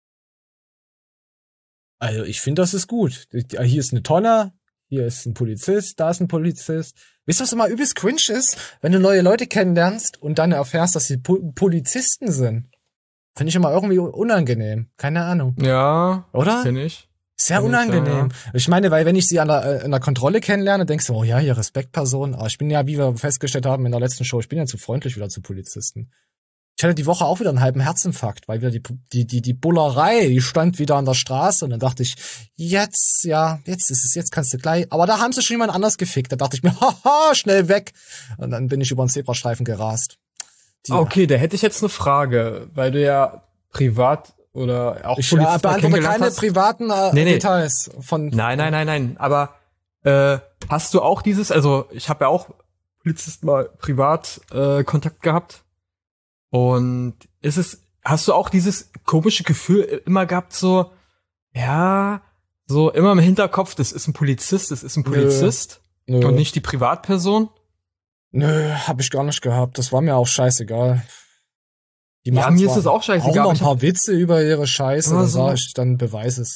Also, ich finde, das ist gut. Hier ist eine Tonne, hier ist ein Polizist, da ist ein Polizist. Wisst ihr, was immer übelst cringe ist? Wenn du neue Leute kennenlernst und dann erfährst, dass sie Polizisten sind. Finde ich immer irgendwie unangenehm. Keine Ahnung. Ja. Oder? Kenn ich. Sehr unangenehm. Ja. Ich meine, weil wenn ich sie in der Kontrolle kennenlerne, denkst du, oh ja, hier Respektperson. Aber ich bin ja, wie wir festgestellt haben in der letzten Show, ich bin ja zu freundlich wieder zu Polizisten. Ich hatte die Woche auch wieder einen halben Herzinfarkt, weil wieder die Bullerei, die stand wieder an der Straße und dann dachte ich, jetzt ist es, jetzt kannst du gleich. Aber da haben sie schon jemand anders gefickt. Da dachte ich mir, haha, schnell weg. Und dann bin ich über den Zebrastreifen gerast. Okay, da hätte ich jetzt eine Frage, weil du ja privat oder auch Polizisten beantworte keine privaten Details von. Nein. Aber hast du auch dieses? Also ich habe ja auch Polizisten mal privat Kontakt gehabt. Und hast du auch dieses komische Gefühl immer gehabt, so immer im Hinterkopf, das ist ein Polizist. Nö. Und nicht die Privatperson? Nö, hab ich gar nicht gehabt. Das war mir auch scheißegal. Ja, mir ist das auch scheißegal. Auch noch ein paar Witze über ihre Scheiße, dann sag ich, dann beweis es.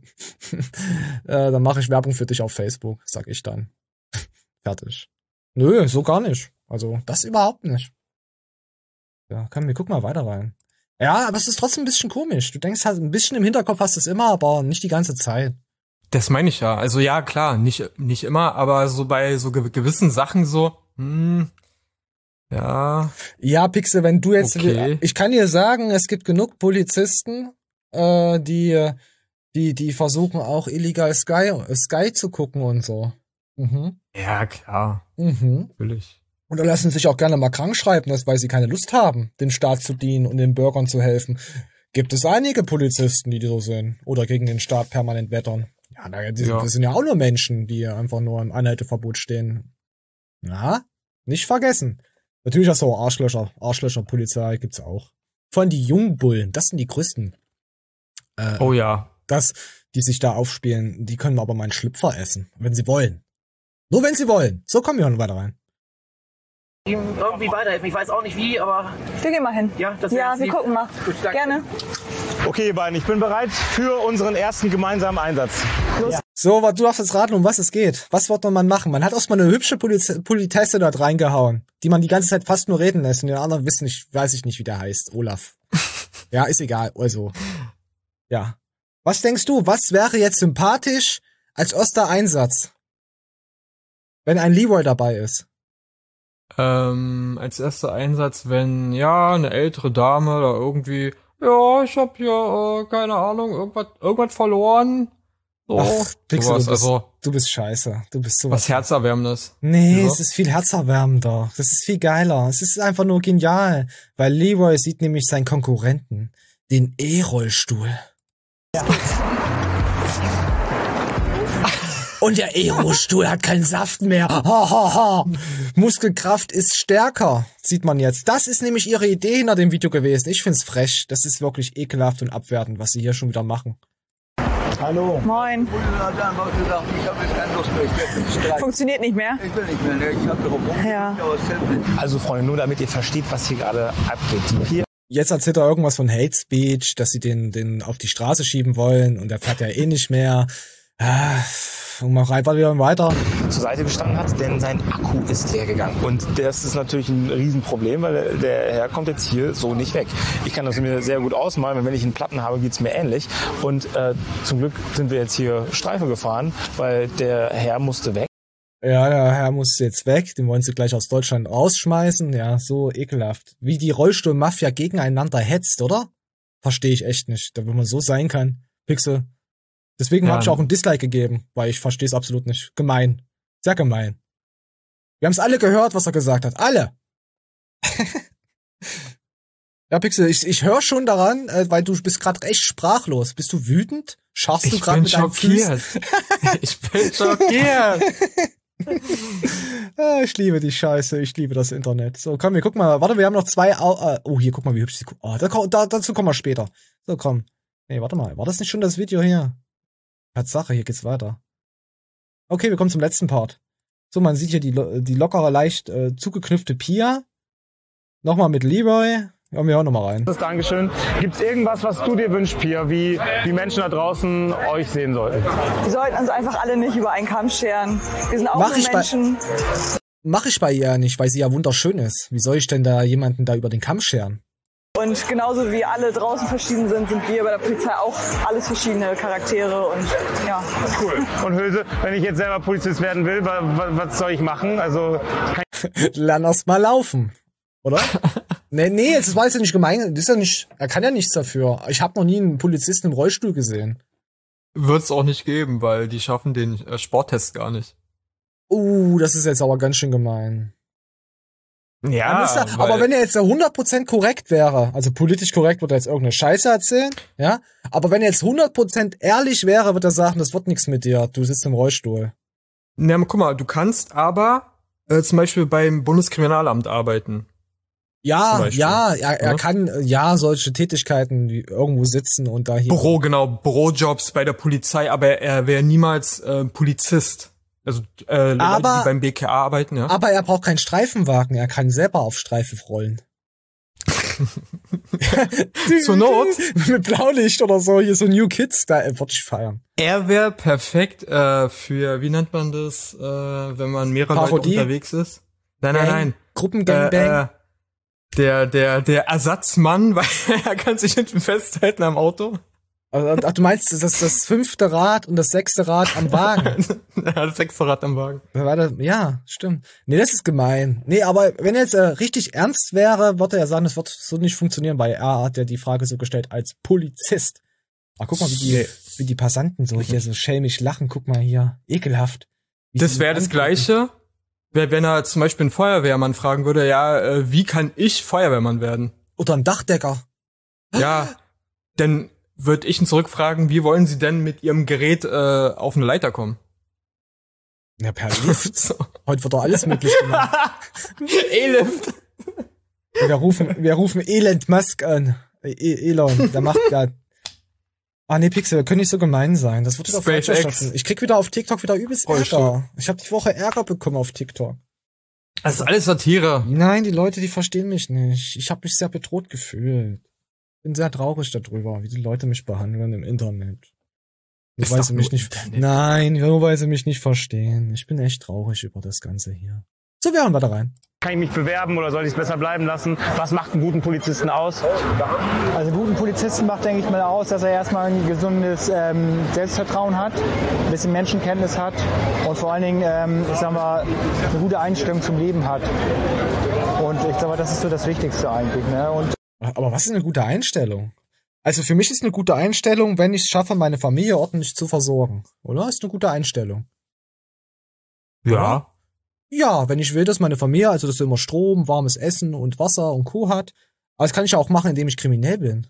Dann mache ich Werbung für dich auf Facebook, sag ich dann. Fertig. Nö, so gar nicht. Also, das überhaupt nicht. Ja, komm, wir gucken mal weiter rein. Ja, aber es ist trotzdem ein bisschen komisch. Du denkst halt, ein bisschen im Hinterkopf hast du es immer, aber nicht die ganze Zeit. Das meine ich ja. Also ja, klar, nicht immer, aber so bei so gewissen Sachen so, ja. Ja, Pixel, wenn du jetzt, okay. Ich kann dir sagen, es gibt genug Polizisten, die versuchen auch illegal Sky zu gucken und so. Mhm. Ja, klar. Natürlich. Und da lassen sich auch gerne mal krank schreiben, weil sie keine Lust haben, den Staat zu dienen und den Bürgern zu helfen. Gibt es einige Polizisten, die so sind oder gegen den Staat permanent wettern. Ja, das sind ja auch nur Menschen, die einfach nur im Anhalteverbot stehen. Ja, nicht vergessen. Natürlich auch so Arschlöcher-Polizei gibt's auch. Vor allem die Jungbullen, das sind die größten. Oh ja. Die sich da aufspielen, die können aber mal einen Schlüpfer essen, wenn sie wollen. Nur wenn sie wollen. So kommen wir noch weiter rein. Irgendwie weiterhelfen. Ich weiß auch nicht wie, aber... Wir gehen mal hin. Ja, wir gucken mal. Gut, danke. Gerne. Okay, ihr beiden, ich bin bereit für unseren ersten gemeinsamen Einsatz. Ja. So, du darfst jetzt raten, um was es geht. Was wird man machen? Man hat erstmal eine hübsche Politesse dort reingehauen, die man die ganze Zeit fast nur reden lässt und den anderen weiß ich nicht, wie der heißt. Olaf. Ja, ist egal. Also, ja. Was denkst du, was wäre jetzt sympathisch als erster Einsatz? Wenn ein Leroy dabei ist. Als erster Einsatz, wenn, eine ältere Dame oder irgendwie, ich hab hier, keine Ahnung, irgendwas verloren. So, Ach, Pixel, sowas, du bist scheiße. Du bist sowas. Was Herzerwärmendes. Nee, Wieso? es ist viel herzerwärmender. Das ist viel geiler. Es ist einfach nur genial. Weil Leroy sieht nämlich seinen Konkurrenten, den E-Rollstuhl. Ja. Und der E-Rollstuhl hat keinen Saft mehr. Ha, ha, ha. Muskelkraft ist stärker, sieht man jetzt. Das ist nämlich ihre Idee hinter dem Video gewesen. Ich find's frech. Das ist wirklich ekelhaft und abwertend, was sie hier schon wieder machen. Hallo. Moin. Funktioniert nicht mehr? Ich will nicht mehr, ne? Ich hab darauf ja. Also Freunde, nur damit ihr versteht, was hier gerade abgeht. Jetzt erzählt er irgendwas von Hate Speech, dass sie den auf die Straße schieben wollen und der fährt ja eh nicht mehr. Und mach einfach wieder weiter. Zur Seite gestanden hat, denn sein Akku ist leer gegangen. Und das ist natürlich ein Riesenproblem, weil der Herr kommt jetzt hier so nicht weg. Ich kann das mir sehr gut ausmalen, weil wenn ich einen Platten habe, geht's mir ähnlich. Und zum Glück sind wir jetzt hier Streife gefahren, weil der Herr musste weg. Ja, der Herr muss jetzt weg, den wollen sie gleich aus Deutschland rausschmeißen. Ja, so ekelhaft. Wie die Rollstuhlmafia gegeneinander hetzt, oder? Verstehe ich echt nicht, da wenn man so sein kann. Pixel. Deswegen habe ich auch ein Dislike gegeben, weil ich verstehe es absolut nicht. Gemein. Sehr gemein. Wir haben es alle gehört, was er gesagt hat. Alle! Ja, Pixel, ich höre schon daran, weil du bist gerade echt sprachlos. Bist du wütend? Scharfst du gerade mit deinen Füßen? Ich bin schockiert. Ich liebe die Scheiße, ich liebe das Internet. So, komm, wir gucken mal. Warte, wir haben noch 2. Oh, hier, guck mal, wie hübsch sie guckt. Oh, dazu kommen wir später. So, komm. Nee, warte mal. War das nicht schon das Video hier? Tatsache, hier geht's weiter. Okay, wir kommen zum letzten Part. So, man sieht hier die lockere, leicht zugeknüpfte Pia. Nochmal mit Leroy. Ja, wir hören nochmal rein. Dankeschön. Gibt's irgendwas, was du dir wünschst, Pia, wie die Menschen da draußen euch sehen sollten? Wir sollten uns einfach alle nicht über einen Kamm scheren. Wir sind auch nur Menschen. Mach ich bei ihr nicht, weil sie ja wunderschön ist. Wie soll ich denn da jemanden da über den Kamm scheren? Und genauso wie alle draußen verschieden sind wir bei der Polizei auch alles verschiedene Charaktere und ja. Cool. Und Hülse, wenn ich jetzt selber Polizist werden will, was soll ich machen? Also lern erst mal laufen, oder? Nee, das war jetzt ja nicht gemein. Das ist ja nicht, er kann ja nichts dafür. Ich habe noch nie einen Polizisten im Rollstuhl gesehen. Wird's auch nicht geben, weil die schaffen den Sporttest gar nicht. Das ist jetzt aber ganz schön gemein. Ja, aber wenn er jetzt 100% korrekt wäre, also politisch korrekt, würde er jetzt irgendeine Scheiße erzählen, ja, aber wenn er jetzt 100% ehrlich wäre, würde er sagen, das wird nichts mit dir, du sitzt im Rollstuhl. Na, guck mal, du kannst aber zum Beispiel beim Bundeskriminalamt arbeiten. Ja, er kann solche Tätigkeiten wie irgendwo sitzen und da hier. Bürojobs bei der Polizei, aber er wäre niemals Polizist. Also Leute, die beim BKA arbeiten, ja. Aber er braucht keinen Streifenwagen, er kann selber auf Streife rollen. Zur Not. Mit Blaulicht oder so, hier so New Kids, da würde ich feiern. Er wäre perfekt für, wie nennt man das, wenn man mehrere Leute unterwegs ist? Nein. Gruppengangbang. Der Ersatzmann, weil er kann sich hinten festhalten am Auto. Also, du meinst, das 5. Rad und das 6. Rad am Wagen? Ja, das 6. Rad am Wagen. Ja, stimmt. Nee, das ist gemein. Nee, aber wenn er jetzt richtig ernst wäre, würde er sagen, das wird so nicht funktionieren, weil er hat ja die Frage so gestellt als Polizist. Ach, guck mal, wie die Passanten so hier so schelmisch lachen. Guck mal hier, ekelhaft. Das wäre das Gleiche, wenn er zum Beispiel einen Feuerwehrmann fragen würde, ja, wie kann ich Feuerwehrmann werden? Oder ein Dachdecker. Ja, denn würde ich ihn zurückfragen, wie wollen Sie denn mit Ihrem Gerät auf eine Leiter kommen? Ja, per Lift. Heute wird doch alles möglich gemacht. E-Lift. Wir rufen Elon Musk an. Elon, der macht ja. Nee, Pixel, wir können nicht so gemein sein. Das wird wieder falsch verstanden. Ich krieg wieder auf TikTok wieder übelst Ärger. Ich habe die Woche Ärger bekommen auf TikTok. Das ist alles Satire. Nein, die Leute, die verstehen mich nicht. Ich habe mich sehr bedroht gefühlt. Bin sehr traurig darüber, wie die Leute mich behandeln im Internet. Nur weil sie mich nicht verstehen. Ich bin echt traurig über das Ganze hier. So, wir hören weiter rein. Kann ich mich bewerben oder soll ich es besser bleiben lassen? Was macht einen guten Polizisten aus? Also einen guten Polizisten macht, denke ich mal, aus, dass er erstmal ein gesundes Selbstvertrauen hat, ein bisschen Menschenkenntnis hat und vor allen Dingen, eine gute Einstellung zum Leben hat. Und ich sag mal, das ist so das Wichtigste eigentlich. Ne? Aber was ist eine gute Einstellung? Also für mich ist eine gute Einstellung, wenn ich es schaffe, meine Familie ordentlich zu versorgen. Oder? Ist eine gute Einstellung. Ja. Ja, wenn ich will, dass meine Familie, also dass sie immer Strom, warmes Essen und Wasser und Co. hat. Aber das kann ich ja auch machen, indem ich kriminell bin.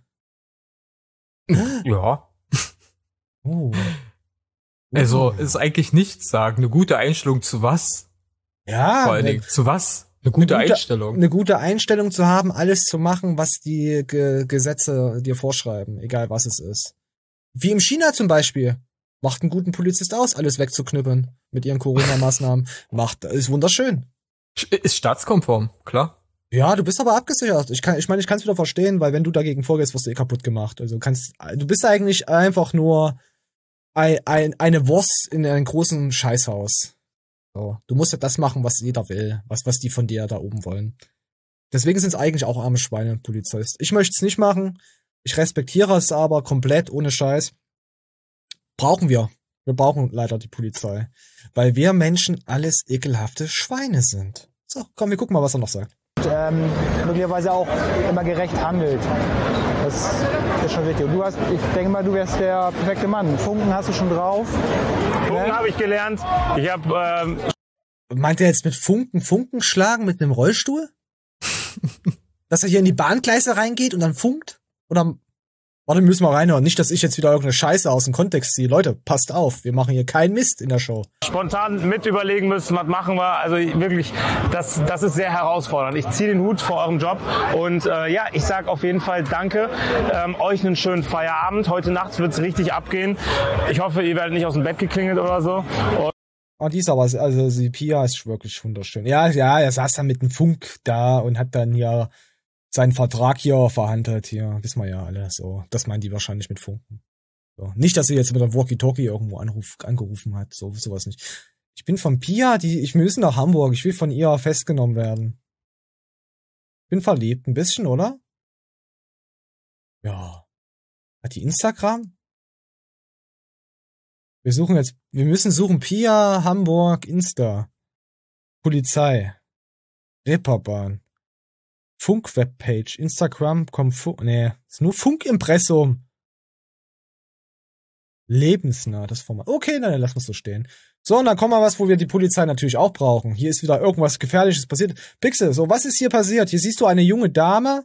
Ja. Oh. Also, ist eigentlich nichts sagen. Eine gute Einstellung zu was? Ja. Vor allen Dingen, zu was? Eine gute Einstellung. Eine gute Einstellung zu haben, alles zu machen, was die Gesetze dir vorschreiben, egal was es ist. Wie in China zum Beispiel. Macht einen guten Polizist aus, alles wegzuknüppeln mit ihren Corona-Maßnahmen. Ist wunderschön. Ist staatskonform, klar. Ja, du bist aber abgesichert. Ich kann es wieder verstehen, weil wenn du dagegen vorgehst, wirst du kaputt gemacht. Also du bist eigentlich einfach nur eine Wurst in einem großen Scheißhaus. So. Du musst ja das machen, was jeder will, was die von dir da oben wollen. Deswegen sind es eigentlich auch arme Schweine, Polizist. Ich möchte es nicht machen. Ich respektiere es aber komplett, ohne Scheiß. Brauchen wir. Wir brauchen leider die Polizei. Weil wir Menschen alles ekelhafte Schweine sind. So, komm, wir gucken mal, was er noch sagt. Möglicherweise auch immer gerecht handelt. Das ist schon wichtig. Und ich denke mal, du wärst der perfekte Mann. Funken hast du schon drauf. Funken habe ich gelernt. Ich habe. Meint er jetzt mit Funken schlagen mit einem Rollstuhl? Dass er hier in die Bahngleise reingeht und dann funkt? Oder. Warte, müssen wir reinhören. Nicht, dass ich jetzt wieder irgendeine Scheiße aus dem Kontext ziehe. Leute, passt auf. Wir machen hier keinen Mist in der Show. Spontan mit überlegen müssen, was machen wir. Also wirklich, das ist sehr herausfordernd. Ich ziehe den Hut vor eurem Job. Und ja, ich sage auf jeden Fall danke. Euch einen schönen Feierabend. Heute Nacht wird es richtig abgehen. Ich hoffe, ihr werdet nicht aus dem Bett geklingelt oder so. Die ist aber, also die Pia ist wirklich wunderschön. Ja, er saß dann mit dem Funk da und hat dann hier seinen Vertrag hier verhandelt, hier, wissen wir ja alle, so. Das meinen die wahrscheinlich mit Funken. So. Nicht, dass sie jetzt mit der Walkie-Talkie irgendwo angerufen hat, sowas nicht. Ich bin von Pia, ich müssen nach Hamburg, ich will von ihr festgenommen werden. Bin verliebt, ein bisschen, oder? Ja. Hat die Instagram? Wir müssen suchen Pia, Hamburg, Insta. Polizei. Reeperbahn. Funk-Webpage, Instagram, ist nur Funkimpressum. Lebensnah, das Format. Okay, dann lassen wir es so stehen. So, und dann kommen wir was, wo wir die Polizei natürlich auch brauchen. Hier ist wieder irgendwas Gefährliches passiert. Pixel, so, was ist hier passiert? Hier siehst du eine junge Dame,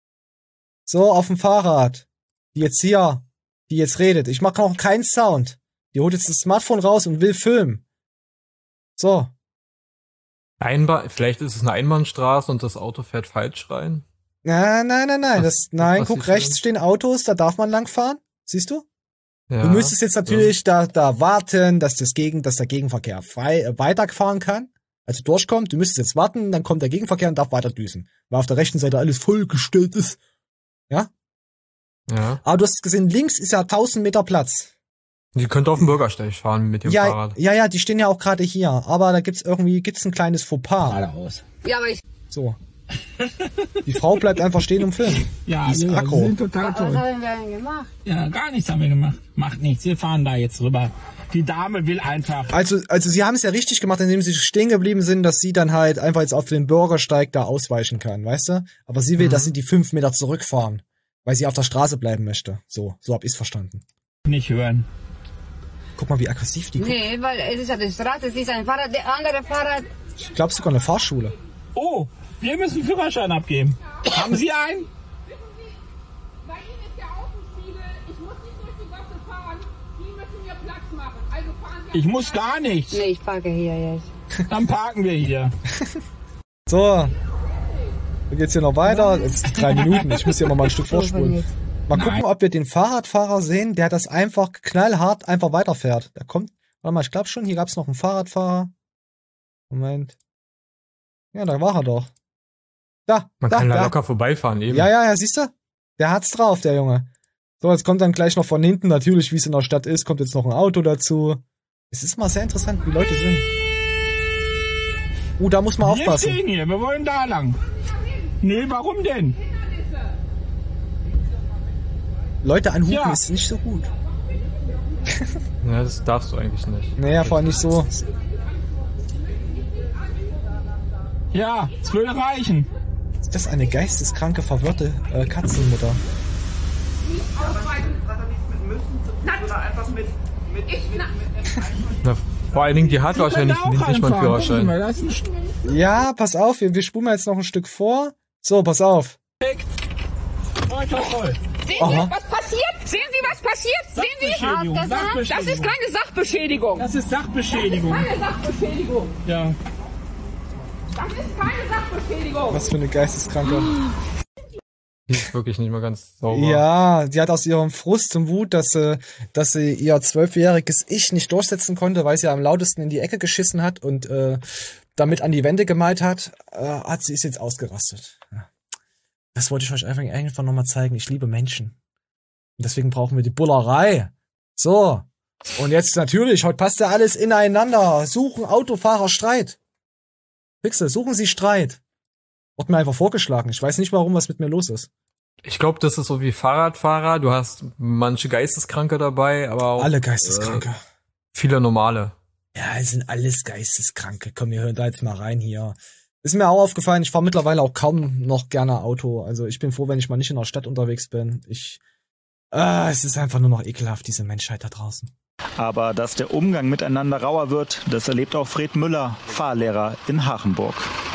so, auf dem Fahrrad, die jetzt redet. Ich mache auch keinen Sound. Die holt jetzt das Smartphone raus und will filmen. So. Vielleicht ist es eine Einbahnstraße und das Auto fährt falsch rein. Nein. Guck, rechts stehen Autos, da darf man langfahren. Siehst du? Ja, du müsstest jetzt natürlich da warten, dass der Gegenverkehr frei weiterfahren kann. Also durchkommt. Du müsstest jetzt warten, dann kommt der Gegenverkehr und darf weiter düsen. Weil auf der rechten Seite alles vollgestellt ist. Ja? Ja. Aber du hast gesehen, links ist ja 1000 Meter Platz. Die könnte auf dem Bürgersteig fahren mit dem Fahrrad. Ja, die stehen ja auch gerade hier. Aber da gibt's ein kleines Fauxpas. Geradeaus. Ja, aber So. Die Frau bleibt einfach stehen und filmt. Ja, die ist wir aggro. sind total toll. Was haben wir denn gemacht? Ja, gar nichts haben wir gemacht. Macht nichts, wir fahren da jetzt rüber. Die Dame will einfach... Also sie haben es ja richtig gemacht, indem sie stehen geblieben sind, dass sie dann halt einfach jetzt auf den Bürgersteig da ausweichen kann, weißt du? Aber sie will, dass sie die 5 Meter zurückfahren, weil sie auf der Straße bleiben möchte. So hab ich's verstanden. Nicht hören. Guck mal, wie aggressiv die guckt. Nee, weil es ist ja die Straße, es ist ein Fahrrad, der andere Fahrrad... Ich glaube sogar eine Fahrschule. Oh, wir müssen Führerschein abgeben. Haben Sie einen? Bei Ihnen ist ja Außenschiene, ich muss nicht durch die Gasse fahren, Sie müssen mir Platz machen. Also fahren Sie... Ich muss gar nichts. Nee, ich parke hier jetzt. Dann parken wir hier. So, dann geht's hier noch weiter. Jetzt 3 Minuten, ich muss hier mal ein Stück vorspulen. Mal gucken, ob wir den Fahrradfahrer sehen, der das einfach knallhart einfach weiterfährt. Der kommt, warte mal, ich glaube schon, hier gab's noch einen Fahrradfahrer. Moment. Ja, da war er doch. Man kann da locker vorbeifahren eben. Ja, siehst du? Der hat's drauf, der Junge. So, jetzt kommt dann gleich noch von hinten, natürlich, wie es in der Stadt ist, kommt jetzt noch ein Auto dazu. Es ist mal sehr interessant, wie Leute sind. Da muss man aufpassen. Wir stehen hier, wir wollen da lang. Nee, warum denn? Leute anhupen ist nicht so gut. Ja, das darfst du eigentlich nicht. Naja, vor allem nicht so. Ja, es würde reichen. Ist das eine geisteskranke, verwirrte Katzenmutter? Na, vor allen Dingen, die hat wahrscheinlich nicht mal einen Führerschein. Ja, pass auf, wir spulen mal jetzt noch ein Stück vor. So, pass auf. Sehen Sie, was passiert? Sehen Sie, was passiert? Sehen Sie? Das ist keine Sachbeschädigung. Das ist Sachbeschädigung. Keine Sachbeschädigung. Ja. Das ist keine Sachbeschädigung. Was für eine Geisteskranke. Die ist wirklich nicht mal ganz sauber. Ja, die hat aus ihrem Frust und Wut, dass sie ihr 12-jähriges Ich nicht durchsetzen konnte, weil sie am lautesten in die Ecke geschissen hat und damit an die Wände gemalt hat, sie ist jetzt ausgerastet. Ja. Das wollte ich euch einfach nochmal zeigen. Ich liebe Menschen. Und deswegen brauchen wir die Bullerei. So. Und jetzt natürlich, heute passt ja alles ineinander. Suchen Autofahrer Streit. Fixe, suchen Sie Streit. Wurde mir einfach vorgeschlagen. Ich weiß nicht, warum, was mit mir los ist. Ich glaube, das ist so wie Fahrradfahrer. Du hast manche Geisteskranke dabei, aber auch alle Geisteskranke. Viele normale. Ja, es sind alles Geisteskranke. Komm, wir hören da jetzt mal rein hier. Ist mir auch aufgefallen, ich fahre mittlerweile auch kaum noch gerne Auto. Also ich bin froh, wenn ich mal nicht in der Stadt unterwegs bin. Es ist einfach nur noch ekelhaft, diese Menschheit da draußen. Aber dass der Umgang miteinander rauer wird, das erlebt auch Fred Müller, Fahrlehrer in Hachenburg.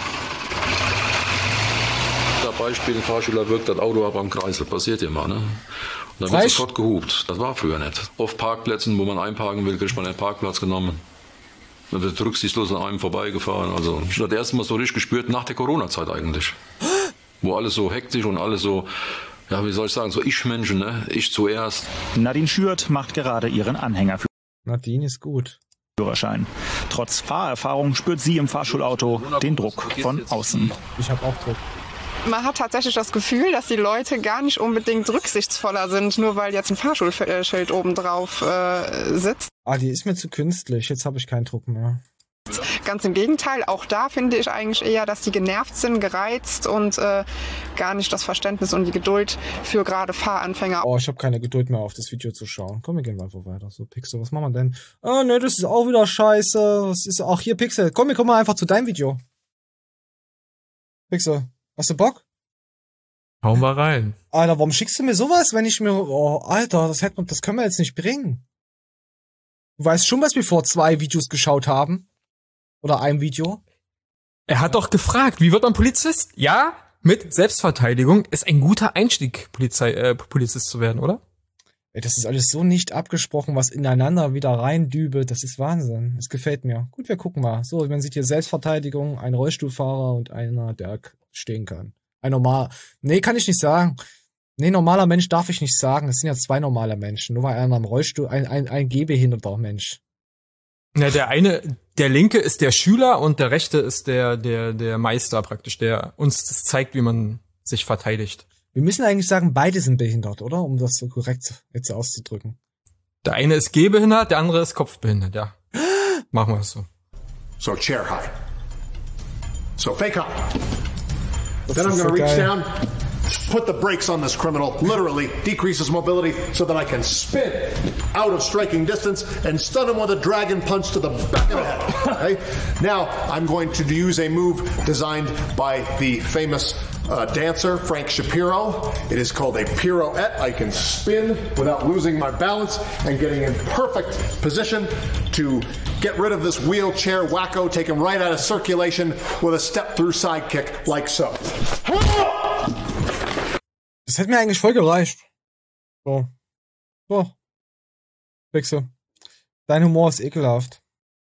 Beispiel, ein Fahrschüler wirkt das Auto ab am Kreisel, passiert ja mal, ne? Und dann wird sofort gehupt. Das war früher nicht. Auf Parkplätzen, wo man einparken will, kriegt man den Parkplatz genommen. Dann wird rücksichtslos an einem vorbeigefahren. Also ich habe das erste Mal so richtig gespürt nach der Corona-Zeit eigentlich. Wo alles so hektisch und alles so, ja, wie soll ich sagen, so Ich-Menschen, ne? Ich zuerst. Nadine Schürt macht gerade ihren Anhänger für Nadine ist gut. Führerschein. Trotz Fahrerfahrung spürt sie im Fahrschulauto den Druck von außen. Ich habe auch Druck. Man hat tatsächlich das Gefühl, dass die Leute gar nicht unbedingt rücksichtsvoller sind, nur weil jetzt ein Fahrschulschild oben drauf sitzt. Die ist mir zu künstlich. Jetzt habe ich keinen Druck mehr. Ganz im Gegenteil. Auch da finde ich eigentlich eher, dass die genervt sind, gereizt und gar nicht das Verständnis und die Geduld für gerade Fahranfänger. Ich habe keine Geduld mehr auf das Video zu schauen. Komm, wir gehen einfach weiter. So, Pixel, was machen wir denn? Ne, das ist auch wieder scheiße. Was ist auch hier, Pixel? Komm, wir kommen mal einfach zu deinem Video. Pixel. Hast du Bock? Hauen wir rein. Alter, warum schickst du mir sowas, wenn ich mir... Oh, Alter, das können wir jetzt nicht bringen. Du weißt schon, was wir vor 2 Videos geschaut haben? Oder einem Video? Er hat doch gefragt, wie wird man Polizist? Ja, mit Selbstverteidigung ist ein guter Einstieg, Polizist zu werden, oder? Ey, das ist alles so nicht abgesprochen, was ineinander wieder reindübelt. Das ist Wahnsinn. Das gefällt mir. Gut, wir gucken mal. So, man sieht hier Selbstverteidigung, ein Rollstuhlfahrer und einer, der stehen kann. Nee, kann ich nicht sagen. Nee, normaler Mensch darf ich nicht sagen. Es sind ja 2 normale Menschen. Nur weil einer am Rollstuhl, ein gehbehinderter Mensch. Ja, der linke ist der Schüler und der rechte ist der Meister praktisch, der uns das zeigt, wie man sich verteidigt. Wir müssen eigentlich sagen, beide sind behindert, oder? Um das so korrekt jetzt auszudrücken. Der eine ist gehbehindert, der andere ist kopfbehindert, ja. Machen wir es so. So chair high. So fake up. Then I'm going to reach down, put the brakes on this criminal, literally decrease his mobility so that I can spin out of striking distance and stun him with a dragon punch to the back of the head. Okay? Now I'm going to use a move designed by the famous dancer Frank Shapiro. It is called a pirouette. I can spin without losing my balance and getting in perfect position to get rid of this wheelchair wacko, take him right out of circulation with a step-through sidekick like so. Das hätte mir eigentlich voll gereicht. So. Fixe. Dein Humor ist ekelhaft.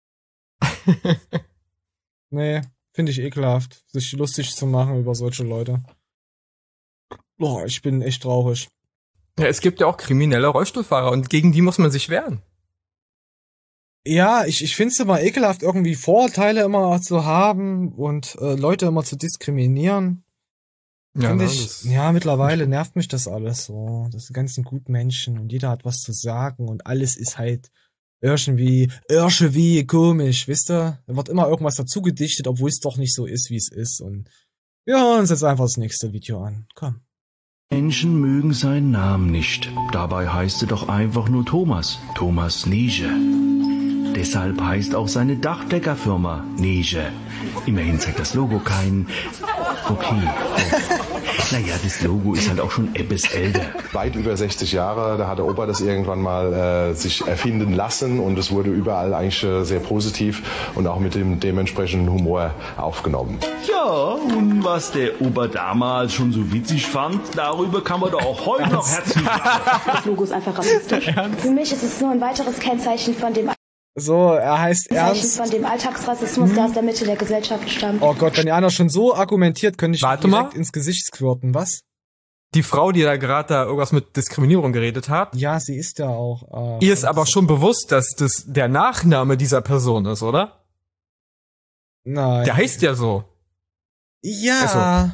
Nee, finde ich ekelhaft, sich lustig zu machen über solche Leute. Ich bin echt traurig. Ja, es gibt ja auch kriminelle Rollstuhlfahrer und gegen die muss man sich wehren. Ja, ich finde es immer ekelhaft, irgendwie Vorurteile immer zu haben und Leute immer zu diskriminieren. Ja, mittlerweile nervt mich das alles so. Das sind ganzen guten Menschen und jeder hat was zu sagen und alles ist halt irgendwie komisch, wisst ihr? Da wird immer irgendwas dazu gedichtet, obwohl es doch nicht so ist, wie es ist. Und wir hören uns jetzt einfach das nächste Video an. Komm. Menschen mögen seinen Namen nicht. Dabei heißt er doch einfach nur Thomas. Thomas Nege. Deshalb heißt auch seine Dachdeckerfirma Nege. Immerhin zeigt das Logo keinen... Okay. Naja, das Logo ist halt auch schon etwas älter. Weit über 60 Jahre, da hat der Opa das irgendwann mal sich erfinden lassen und es wurde überall eigentlich sehr positiv und auch mit dem dementsprechenden Humor aufgenommen. Ja, und was der Opa damals schon so witzig fand, darüber kann man doch auch heute noch herzlich sagen. Das Logo ist einfach rassistisch. Für mich ist es nur ein weiteres Kennzeichen von dem So, er heißt Ernst. Von dem Alltagsrassismus, der aus der Mitte der Gesellschaft stammt. Oh Gott, wenn die einer schon so argumentiert, könnte ich Warte direkt mal. ins Gesicht squirten. Was? Die Frau, die da gerade da irgendwas mit Diskriminierung geredet hat. Ja, sie ist ja auch. Ihr ist aber schon bewusst, dass das der Nachname dieser Person ist, oder? Nein. Der heißt ja so. Ja.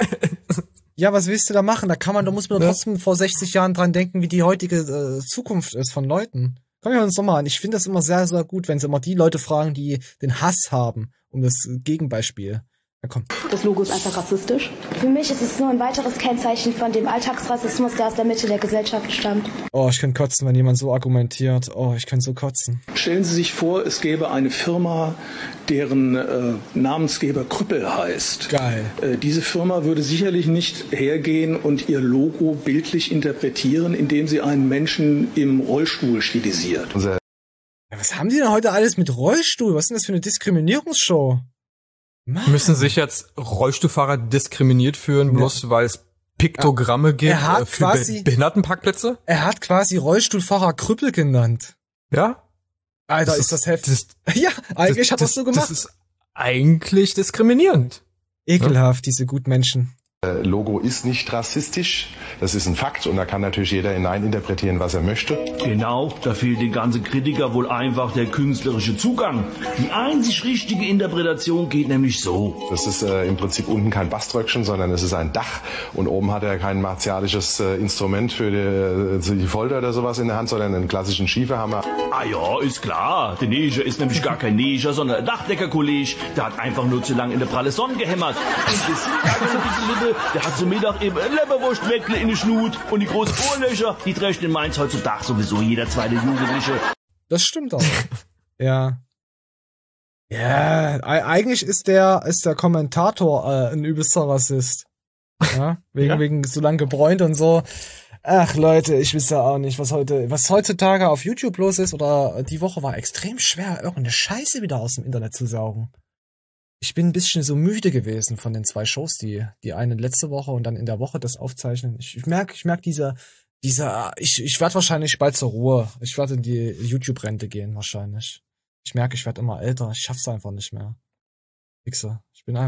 Ja, was willst du da machen? Da muss man trotzdem vor 60 Jahren dran denken, wie die heutige Zukunft ist von Leuten. Komm ja uns doch mal an. Ich finde das immer sehr, sehr gut, wenn sie immer die Leute fragen, die den Hass haben, um das Gegenbeispiel. Ja, komm. Das Logo ist einfach rassistisch. Für mich ist es nur ein weiteres Kennzeichen von dem Alltagsrassismus, der aus der Mitte der Gesellschaft stammt. Oh, ich könnte kotzen, wenn jemand so argumentiert. Oh, ich könnte so kotzen. Stellen Sie sich vor, es gäbe eine Firma, deren Namensgeber Krüppel heißt. Geil. Diese Firma würde sicherlich nicht hergehen und ihr Logo bildlich interpretieren, indem sie einen Menschen im Rollstuhl stilisiert. Ja, was haben die denn heute alles mit Rollstuhl? Was ist denn das für eine Diskriminierungsshow? Mann. Müssen sich jetzt Rollstuhlfahrer diskriminiert fühlen, bloß weil es Piktogramme gibt für Behindertenparkplätze? Er hat quasi Rollstuhlfahrer Krüppel genannt. Ja? Alter, ist das heftig. Ja, eigentlich hat er es so gemacht. Das ist eigentlich diskriminierend. Ekelhaft, diese Gutmenschen. Logo ist nicht rassistisch, das ist ein Fakt und da kann natürlich jeder hineininterpretieren, was er möchte. Genau, da fehlt den ganzen Kritiker wohl einfach der künstlerische Zugang. Die einzig richtige Interpretation geht nämlich so. Das ist im Prinzip unten kein Baströckchen, sondern es ist ein Dach und oben hat er kein martialisches Instrument für die Folter oder sowas in der Hand, sondern einen klassischen Schieferhammer. Ah ja, ist klar. Der Neger ist nämlich gar kein Neger, sondern ein Dachdeckerkollege. Der hat einfach nur zu lang in der pralle Sonne gehämmert. Der hat zum Mittag eben ein Leberwurstweckle in den Schnut und die großen Ohrlöcher, die trägt in Mainz heutzutage sowieso jeder zweite Jugendliche. Das stimmt auch. Ja. Ja, eigentlich ist der Kommentator ein übelster Rassist. Ja, wegen so lang gebräunt und so. Ach Leute, ich weiß ja auch nicht, was heutzutage auf YouTube los ist oder die Woche war extrem schwer, irgendeine Scheiße wieder aus dem Internet zu saugen. Ich bin ein bisschen so müde gewesen von den 2 Shows, die eine letzte Woche und dann in der Woche das aufzeichnen. Ich merke ich werde wahrscheinlich bald zur Ruhe. Ich werde in die YouTube-Rente gehen, wahrscheinlich. Ich merke, ich werde immer älter. Ich schaff's einfach nicht mehr. Wichser. Ich bin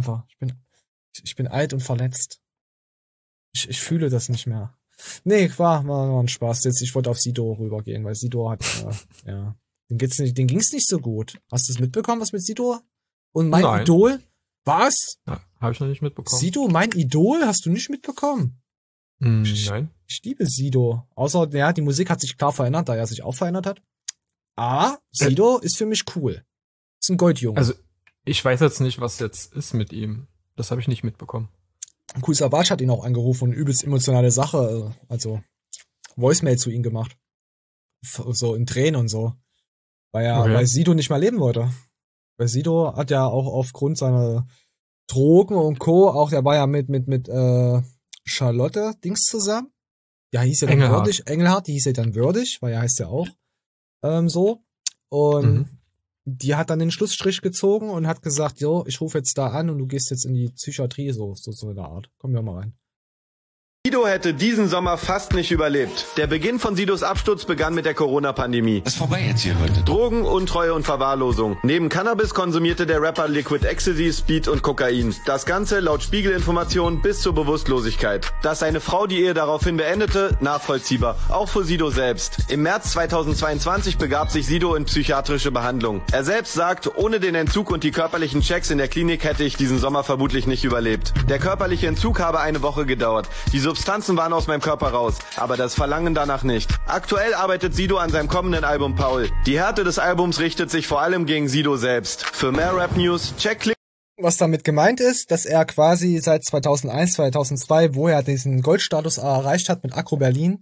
alt und verletzt. Ich fühle das nicht mehr. Nee, war ein Spaß. Jetzt, ich wollte auf Sido rübergehen, weil Sido hat, ja. Den ging's nicht so gut. Hast du es mitbekommen, was mit Sido? Und mein Idol? Was? Ja, habe ich noch nicht mitbekommen. Sido, mein Idol? Hast du nicht mitbekommen? Nein. Ich liebe Sido. Außer, ja, die Musik hat sich klar verändert, da er sich auch verändert hat. Sido ist für mich cool. Ist ein Goldjunge. Also, ich weiß jetzt nicht, was jetzt ist mit ihm. Das habe ich nicht mitbekommen. Kool Savas hat ihn auch angerufen und übelst emotionale Sache, also Voicemail zu ihm gemacht. So in Tränen und so. Weil Sido nicht mehr leben wollte. Weil Sido hat ja auch aufgrund seiner Drogen und Co. auch, der war ja mit Charlotte Dings zusammen. Ja, hieß ja dann Würdig. Engelhardt, die hieß ja dann Würdig, weil er heißt ja auch so. Und die hat dann den Schlussstrich gezogen und hat gesagt, jo, ich rufe jetzt da an und du gehst jetzt in die Psychiatrie, so in der Art. Komm ja mal rein. Sido hätte diesen Sommer fast nicht überlebt. Der Beginn von Sidos Absturz begann mit der Corona-Pandemie. Was ist vorbei jetzt hier heute? Drogen, Untreue und Verwahrlosung. Neben Cannabis konsumierte der Rapper Liquid Ecstasy, Speed und Kokain. Das Ganze laut Spiegelinformationen bis zur Bewusstlosigkeit. Dass seine Frau die Ehe daraufhin beendete, nachvollziehbar. Auch für Sido selbst. Im März 2022 begab sich Sido in psychiatrische Behandlung. Er selbst sagt, ohne den Entzug und die körperlichen Checks in der Klinik hätte ich diesen Sommer vermutlich nicht überlebt. Der körperliche Entzug habe eine Woche gedauert. Die Substanzen waren aus meinem Körper raus, aber das Verlangen danach nicht. Aktuell arbeitet Sido an seinem kommenden Album Paul. Die Härte des Albums richtet sich vor allem gegen Sido selbst. Für mehr Rap-News, check. Was damit gemeint ist, dass er quasi seit 2001, 2002, wo er diesen Goldstatus erreicht hat mit Agro Berlin,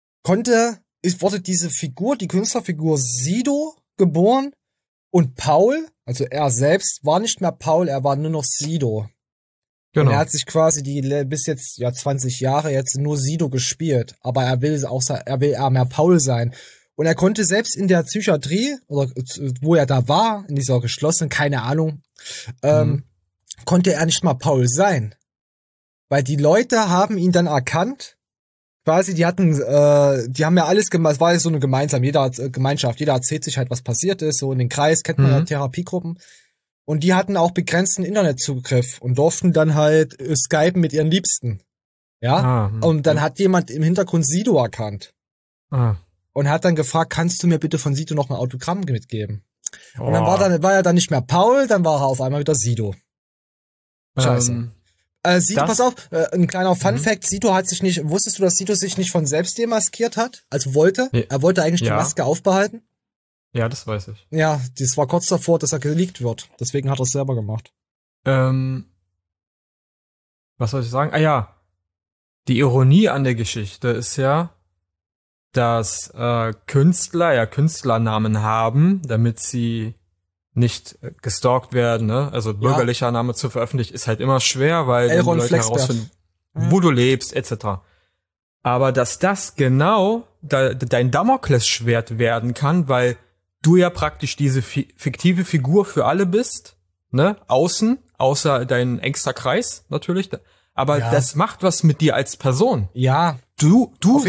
wurde diese Figur, die Künstlerfigur Sido geboren und Paul, also er selbst, war nicht mehr Paul, er war nur noch Sido. Genau. Und er hat sich quasi bis jetzt 20 Jahre jetzt nur Sido gespielt, aber er will mehr Paul sein. Und er konnte selbst in der Psychiatrie, oder wo er da war, in dieser geschlossenen, keine Ahnung, konnte er nicht mal Paul sein. Weil die Leute haben ihn dann erkannt, quasi, die haben ja alles gemacht, es war ja so eine Gemeinschaft, jeder erzählt sich halt, was passiert ist, so in den Kreis, kennt man ja Therapiegruppen. Und die hatten auch begrenzten Internetzugriff und durften dann halt skypen mit ihren Liebsten. Ja? Und dann hat jemand im Hintergrund Sido erkannt. Und hat dann gefragt, kannst du mir bitte von Sido noch ein Autogramm mitgeben? Und dann war er dann nicht mehr Paul, dann war er auf einmal wieder Sido. Scheiße. Sido, pass auf, ein kleiner Fun-Fact, wusstest du, dass Sido sich nicht von selbst demaskiert hat? Also er wollte eigentlich die Maske aufbehalten? Ja, das weiß ich. Ja, das war kurz davor, dass er geleakt wird. Deswegen hat er es selber gemacht. Was soll ich sagen? Die Ironie an der Geschichte ist ja, dass Künstler Künstlernamen haben, damit sie nicht gestalkt werden, ne? Also bürgerlicher Name zu veröffentlichen ist halt immer schwer, weil die Leute herausfinden, wo du lebst, etc. Aber dass das genau dein Damoklesschwert werden kann, weil du ja praktisch diese fiktive Figur für alle bist, ne? Außen, außer dein engster Kreis, natürlich. Aber das macht was mit dir als Person. Ja. Du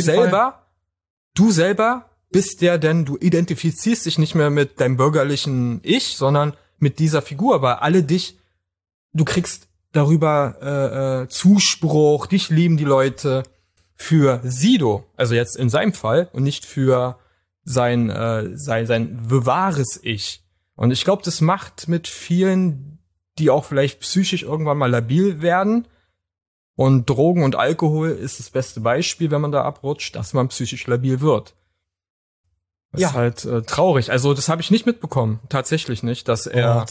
selber bist denn du identifizierst dich nicht mehr mit deinem bürgerlichen Ich, sondern mit dieser Figur, weil du kriegst darüber Zuspruch, dich lieben die Leute für Sido, also jetzt in seinem Fall und nicht für sein wahres Ich. Und ich glaube, das macht mit vielen, die auch vielleicht psychisch irgendwann mal labil werden. Und Drogen und Alkohol ist das beste Beispiel, wenn man da abrutscht, dass man psychisch labil wird. Das ist halt traurig. Also das habe ich nicht mitbekommen, tatsächlich nicht, dass er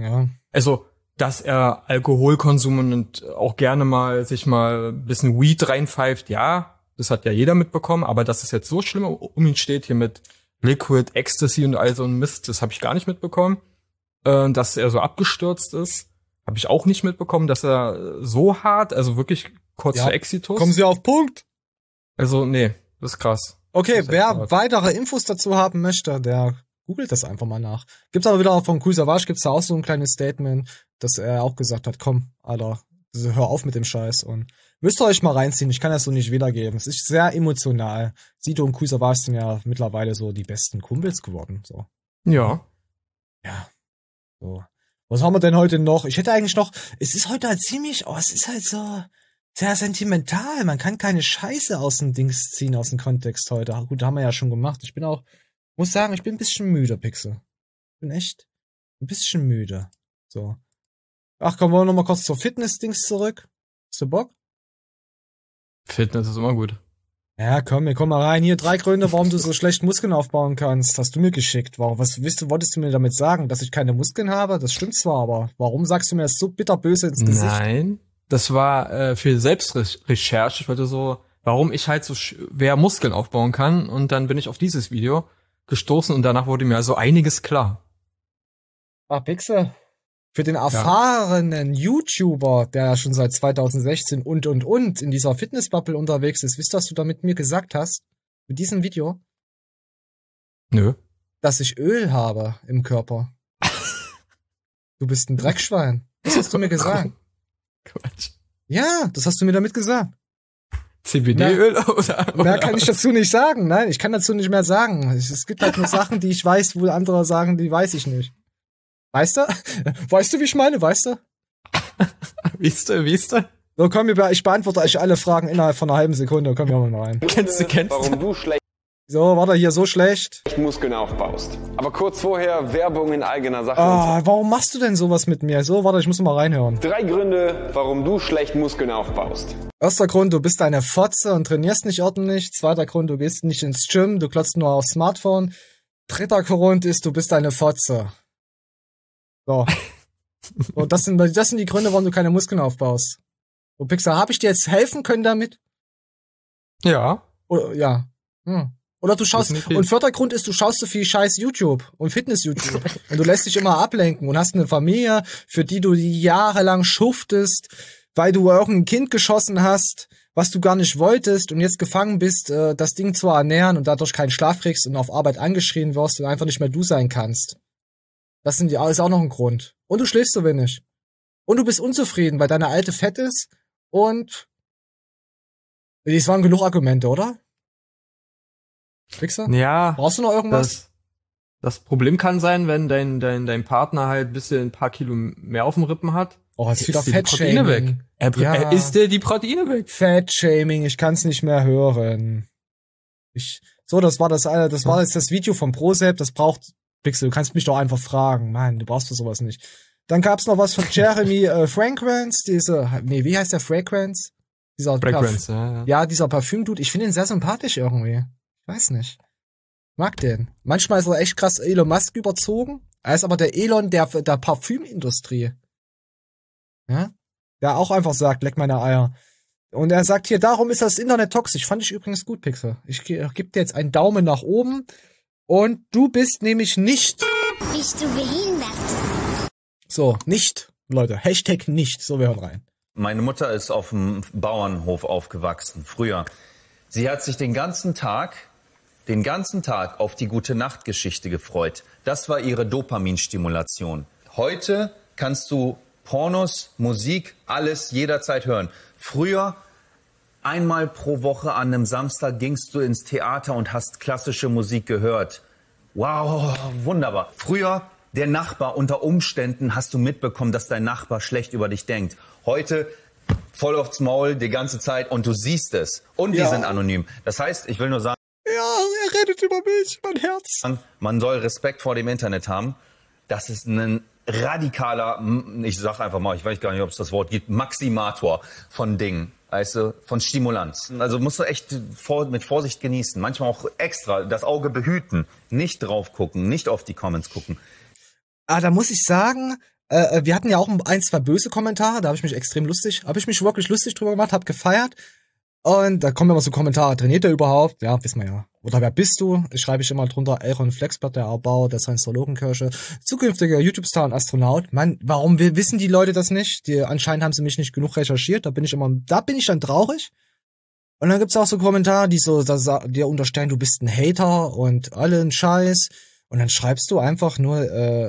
dass er Alkoholkonsum und auch gerne mal sich mal ein bisschen Weed reinpfeift, das hat ja jeder mitbekommen, aber dass es jetzt so schlimm um ihn steht hier mit Liquid, Ecstasy und all so ein Mist, das habe ich gar nicht mitbekommen. Dass er so abgestürzt ist, habe ich auch nicht mitbekommen, dass er so hart, also wirklich kurz vor Exitus. Kommen Sie auf Punkt? Also, nee, das ist krass. Okay, wer weitere Infos dazu haben möchte, der googelt das einfach mal nach. Gibt's aber wieder auch von Kool Savas, gibt's da auch so ein kleines Statement, dass er auch gesagt hat, komm, Alter, hör auf mit dem Scheiß und müsst ihr euch mal reinziehen, ich kann das so nicht wiedergeben. Es ist sehr emotional. Sido und Kool Savas sind ja mittlerweile so die besten Kumpels geworden, so. Ja. Ja. So. Was haben wir denn heute noch? Ich hätte eigentlich noch, es ist heute halt ziemlich, es ist halt so sehr sentimental. Man kann keine Scheiße aus dem Dings ziehen, aus dem Kontext heute. Gut, haben wir ja schon gemacht. Ich bin auch, muss sagen, ich bin ein bisschen müde, Pixel. Ich bin echt ein bisschen müde. So. Ach, kommen wir noch mal kurz zur Fitness-Dings zurück. Hast du Bock? Fitness ist immer gut. Ja, komm, wir kommen mal rein. Hier 3 Gründe, warum du so schlecht Muskeln aufbauen kannst. Hast du mir geschickt. Wolltest du mir damit sagen, dass ich keine Muskeln habe? Das stimmt zwar, aber warum sagst du mir das so bitterböse ins Gesicht? Nein, das war für Selbstrecherche. Ich wollte so, warum ich halt so schwer Muskeln aufbauen kann. Und dann bin ich auf dieses Video gestoßen und danach wurde mir also einiges klar. Pixel. Für den erfahrenen YouTuber, der schon seit 2016 und in dieser Fitnessbubble unterwegs ist, wisst ihr, was du da mit mir gesagt hast? Mit diesem Video? Nö. Dass ich Öl habe im Körper. Du bist ein Dreckschwein. Das hast du mir gesagt. Quatsch. Ja, das hast du mir damit gesagt. CBD-Öl oder? Mehr kann ich dazu nicht sagen. Nein, ich kann dazu nicht mehr sagen. Es gibt halt nur Sachen, die ich weiß, wo andere sagen, die weiß ich nicht. Weißt du? Weißt du, wie ich meine? Weißt du? Weißt du? So, komm, ich beantworte euch alle Fragen innerhalb von einer halben Sekunde. Komm, wir mal rein. Kennst du? Warum du schlecht So, warte, hier so schlecht. Muskeln aufbaust. Aber kurz vorher Werbung in eigener Sache. Warum machst du denn sowas mit mir? So, warte, ich muss mal reinhören. 3 Gründe, warum du schlecht Muskeln aufbaust. Erster Grund, du bist eine Fotze und trainierst nicht ordentlich. Zweiter Grund, du gehst nicht ins Gym, du klotzt nur aufs Smartphone. Dritter Grund ist, du bist eine Fotze. So. So, das sind die Gründe, warum du keine Muskeln aufbaust. So, Pixar, habe ich dir jetzt helfen können damit? Ja. Oder, ja. Oder du schaust, und vierter Grund ist, du schaust so viel scheiß YouTube und Fitness-YouTube. Und du lässt dich immer ablenken und hast eine Familie, für die du jahrelang schuftest, weil du irgendein Kind geschossen hast, was du gar nicht wolltest und jetzt gefangen bist, das Ding zu ernähren und dadurch keinen Schlaf kriegst und auf Arbeit angeschrien wirst und einfach nicht mehr du sein kannst. Das ist auch noch ein Grund. Und du schläfst so wenig. Und du bist unzufrieden, weil deine Alte fett ist und das waren genug Argumente, oder? Fixer? Ja. Brauchst du noch irgendwas? Das Problem kann sein, wenn dein Partner halt ein paar Kilo mehr auf dem Rippen hat. Oh, ist wieder Fettshaming. Er isst dir die Proteine weg. Fettshaming, ich kann's nicht mehr hören. Das war jetzt das Video vom Prozep, das braucht Pixel, du kannst mich doch einfach fragen. Mann, du brauchst für sowas nicht. Dann gab's noch was von Jeremy Fragrance, wie heißt der Fragrance? Fragrance, ja, dieser Parfüm-Dude. Ich finde ihn sehr sympathisch irgendwie. Ich weiß nicht. Mag den. Manchmal ist er echt krass Elon Musk überzogen. Er ist aber der Elon der Parfümindustrie. Ja? Der auch einfach sagt, leck meine Eier. Und er sagt hier, darum ist das Internet toxisch. Fand ich übrigens gut, Pixel. Ich geb dir jetzt einen Daumen nach oben. Und du bist nämlich nicht... Bist du behindert? So, nicht, Leute. Hashtag nicht. So, wir hören rein. Meine Mutter ist auf dem Bauernhof aufgewachsen, früher. Sie hat sich den ganzen Tag auf die Gute-Nacht-Geschichte gefreut. Das war ihre Dopaminstimulation. Heute kannst du Pornos, Musik, alles jederzeit hören. Früher, einmal pro Woche an einem Samstag gingst du ins Theater und hast klassische Musik gehört. Wow, wunderbar. Früher, der Nachbar, unter Umständen hast du mitbekommen, dass dein Nachbar schlecht über dich denkt. Heute voll aufs Maul die ganze Zeit und du siehst es. Und die sind anonym. Das heißt, ich will nur sagen... Ja, er redet über mich, mein Herz. Man soll Respekt vor dem Internet haben. Das ist ein radikaler, ich sag einfach mal, ich weiß gar nicht, ob es das Wort gibt, Maximator von Dingen. Weißt du, von Stimulanz. Also musst du echt mit Vorsicht genießen. Manchmal auch extra das Auge behüten. Nicht drauf gucken, nicht auf die Comments gucken. Da muss ich sagen, wir hatten ja auch ein, zwei böse Kommentare, da habe ich mich wirklich lustig drüber gemacht, hab gefeiert. Und da kommen immer so Kommentare, trainiert er überhaupt? Ja, wissen wir ja. Oder wer bist du? Ich schreibe immer drunter, Aaron Flexbert, der Erbauer der Science-Theologenkirche, zukünftiger YouTube-Star und Astronaut. Mann, warum wissen die Leute das nicht? Anscheinend haben sie mich nicht genug recherchiert, da bin ich dann traurig. Und dann gibt's auch so Kommentare, die dir unterstellen, du bist ein Hater und allen Scheiß. Und dann schreibst du einfach nur,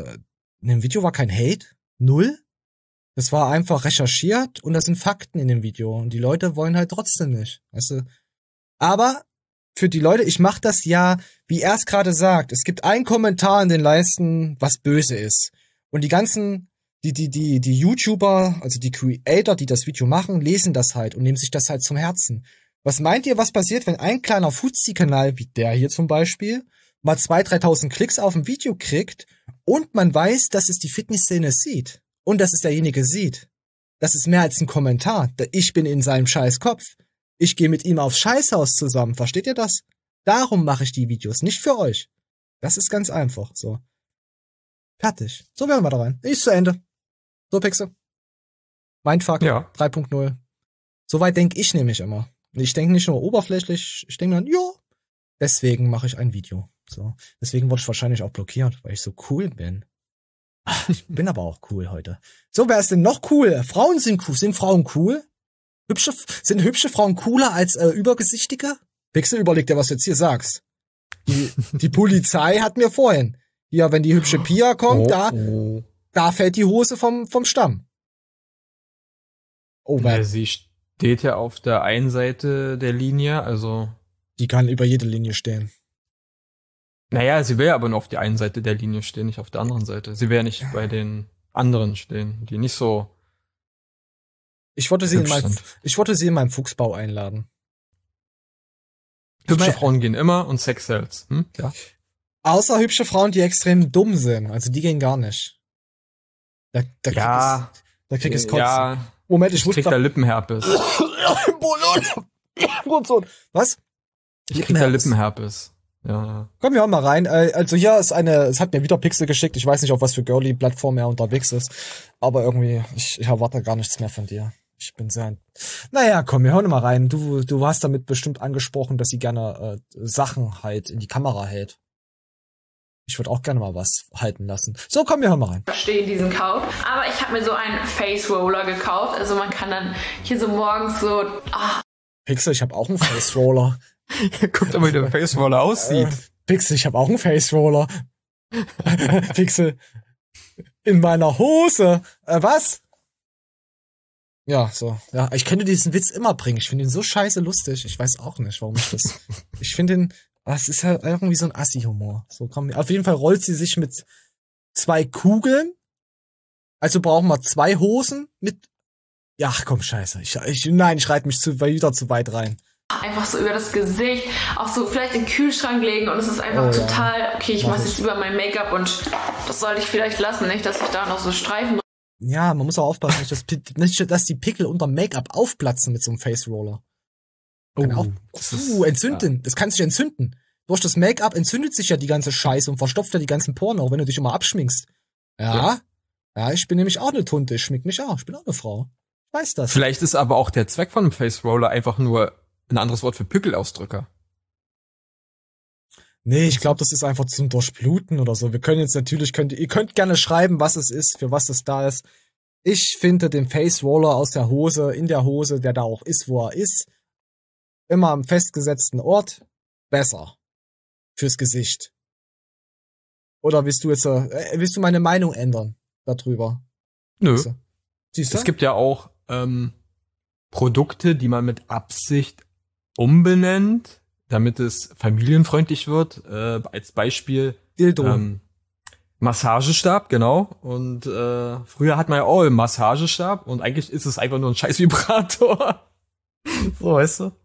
in dem Video war kein Hate, 0. Das war einfach recherchiert und das sind Fakten in dem Video. Und die Leute wollen halt trotzdem nicht, weißt du. Aber für die Leute, ich mach das ja, wie er es gerade sagt. Es gibt einen Kommentar in den Leisten, was böse ist. Und die ganzen, die YouTuber, also die Creator, die das Video machen, lesen das halt und nehmen sich das halt zum Herzen. Was meint ihr, was passiert, wenn ein kleiner Fuzzi-Kanal, wie der hier zum Beispiel, mal 2.000, 3.000 Klicks auf ein Video kriegt und man weiß, dass es die Fitnessszene sieht und dass es derjenige sieht? Das ist mehr als ein Kommentar. Ich bin in seinem scheiß Kopf. Ich gehe mit ihm aufs Scheißhaus zusammen. Versteht ihr das? Darum mache ich die Videos, nicht für euch. Das ist ganz einfach, so. Fertig. So werden wir da rein. Ist zu Ende. So, Pixel. Mindfuck 3.0. Soweit denke ich nämlich immer. Ich denke nicht nur oberflächlich, ich denke dann, ja, deswegen mache ich ein Video. So. Deswegen wurde ich wahrscheinlich auch blockiert, weil ich so cool bin. Ich bin aber auch cool heute. So, wer ist denn noch cool? Frauen sind cool. Sind Frauen cool? Sind hübsche Frauen cooler als übergesichtige? Pixel, überleg dir, was du jetzt hier sagst. Die Polizei hat mir vorhin. Ja, wenn die hübsche Pia kommt, da fällt die Hose vom Stamm. Oh, ja, sie steht ja auf der einen Seite der Linie, also. Die kann über jede Linie stehen. Naja, sie will ja aber nur auf der einen Seite der Linie stehen, nicht auf der anderen Seite. Sie will ja nicht bei den anderen stehen, die nicht so. Ich wollte sie in meinem Fuchsbau einladen. Hübsche Frauen gehen immer und Sex sells. Ja. Außer hübsche Frauen, die extrem dumm sind. Also die gehen gar nicht. Da krieg ich's Kotzen. Ja. Moment, ich krieg da Lippenherpes. Was? Ich krieg da Lippenherpes. Ja. Komm, wir hören mal rein. Also hier ist es hat mir wieder Pixel geschickt. Ich weiß nicht, auf was für Girly-Plattform er unterwegs ist. Aber irgendwie, ich erwarte gar nichts mehr von dir. Ich bin sehr... Naja, komm, wir hören mal rein. Du hast damit bestimmt angesprochen, dass sie gerne Sachen halt in die Kamera hält. Ich würde auch gerne mal was halten lassen. So, komm, wir hören mal rein. Verstehe diesen Kauf. Aber ich habe mir so einen Face Roller gekauft. Also man kann dann hier so morgens so... Pixel, ich habe auch einen Face Roller. Guckt mal, wie der Face Roller aussieht. Pixel, ich habe auch einen Face Roller. Pixel, in meiner Hose. Was? Ja, so. Ja, ich könnte diesen Witz immer bringen. Ich finde ihn so scheiße lustig. Ich weiß auch nicht, warum ich das... Ich finde ihn... Es ist halt irgendwie so ein Assi-Humor. So, komm, auf jeden Fall rollt sie sich mit 2 Kugeln. Also brauchen wir 2 Hosen mit... Ja, ach komm, scheiße. Ich reite mich wieder zu weit rein. Einfach so über das Gesicht, auch so vielleicht in den Kühlschrank legen und es ist einfach total... Okay, ich mache jetzt über mein Make-up und das sollte ich vielleicht lassen, nicht, dass ich da noch so Streifen... Ja, man muss auch aufpassen, nicht, dass die Pickel unter Make-up aufplatzen mit so einem Face-Roller. Entzünden. Ja. Das kann sich entzünden. Durch das Make-up entzündet sich ja die ganze Scheiße und verstopft ja die ganzen Poren, auch wenn du dich immer abschminkst. Ja, ich bin nämlich auch eine Tunte. Ich schmink mich auch. Ich bin auch eine Frau. Ich weiß das. Vielleicht ist aber auch der Zweck von einem Face Roller einfach nur ein anderes Wort für Pickelausdrücker. Nee, ich glaube, das ist einfach zum Durchbluten oder so. Wir können jetzt natürlich, ihr könnt gerne schreiben, was es ist, für was es da ist. Ich finde den Face Roller aus der Hose, in der Hose, der da auch ist, wo er ist, immer am festgesetzten Ort, besser. Fürs Gesicht. Oder willst du meine Meinung ändern darüber? Nö. Siehst du? Es gibt ja auch Produkte, die man mit Absicht umbenennt, damit es familienfreundlich wird. Als Beispiel Dildo. Massagestab, genau. Und früher hat man ja auch einen Massagestab und eigentlich ist es einfach nur ein scheiß Vibrator. So, weißt du?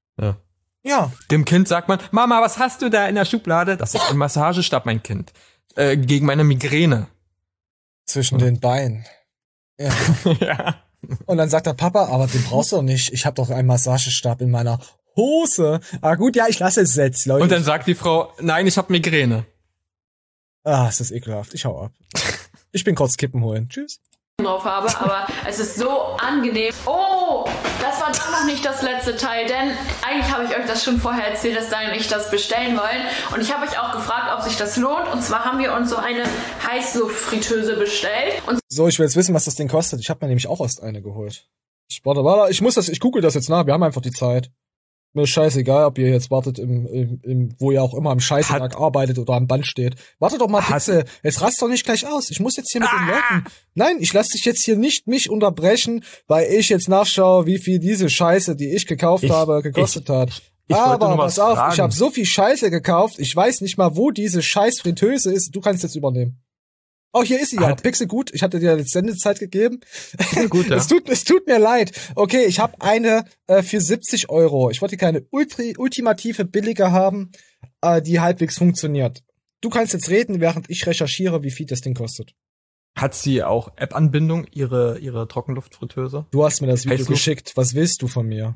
Ja. Dem Kind sagt man, Mama, was hast du da in der Schublade? Das ist ein Massagestab, mein Kind. Gegen meine Migräne. Zwischen den Beinen. Ja. Ja. Und dann sagt der Papa, aber den brauchst du doch nicht. Ich habe doch einen Massagestab in meiner Hose. Ah gut, ja, ich lasse es jetzt, Leute. Und dann sagt die Frau, nein, ich habe Migräne. Es ist ekelhaft. Ich hau ab. Ich bin kurz Kippen holen. Tschüss. Drauf habe, aber es ist so angenehm. Oh, das war doch noch nicht das letzte Teil, denn eigentlich habe ich euch das schon vorher erzählt, dass Daniel und ich das bestellen wollen. Und ich habe euch auch gefragt, ob sich das lohnt. Und zwar haben wir uns so eine Heißluftfritteuse bestellt. Und so, ich will jetzt wissen, was das Ding kostet. Ich habe mir nämlich auch erst eine geholt. Ich google das jetzt nach. Wir haben einfach die Zeit. Mir ist scheißegal, ob ihr jetzt wartet, wo ihr auch immer am Scheißtag arbeitet oder am Band steht. Wartet doch mal, Pixel. Jetzt rast doch nicht gleich aus. Ich muss jetzt hier mit den Leuten. Nein, ich lasse dich jetzt hier nicht mich unterbrechen, weil ich jetzt nachschaue, wie viel diese Scheiße, die ich gekauft habe, gekostet hat. Aber pass auf, ich habe so viel Scheiße gekauft, ich weiß nicht mal, wo diese scheiß Fritteuse ist. Du kannst jetzt übernehmen. Oh, hier ist sie ja. Pixel, gut. Ich hatte dir jetzt Sendezeit gegeben. Gut, ja. Es tut mir leid. Okay, ich habe eine für 70 €. Ich wollte keine ultimative billige haben, die halbwegs funktioniert. Du kannst jetzt reden, während ich recherchiere, wie viel das Ding kostet. Hat sie auch App-Anbindung, ihre Trockenluftfritteuse? Du hast mir das Video geschickt. Was willst du von mir?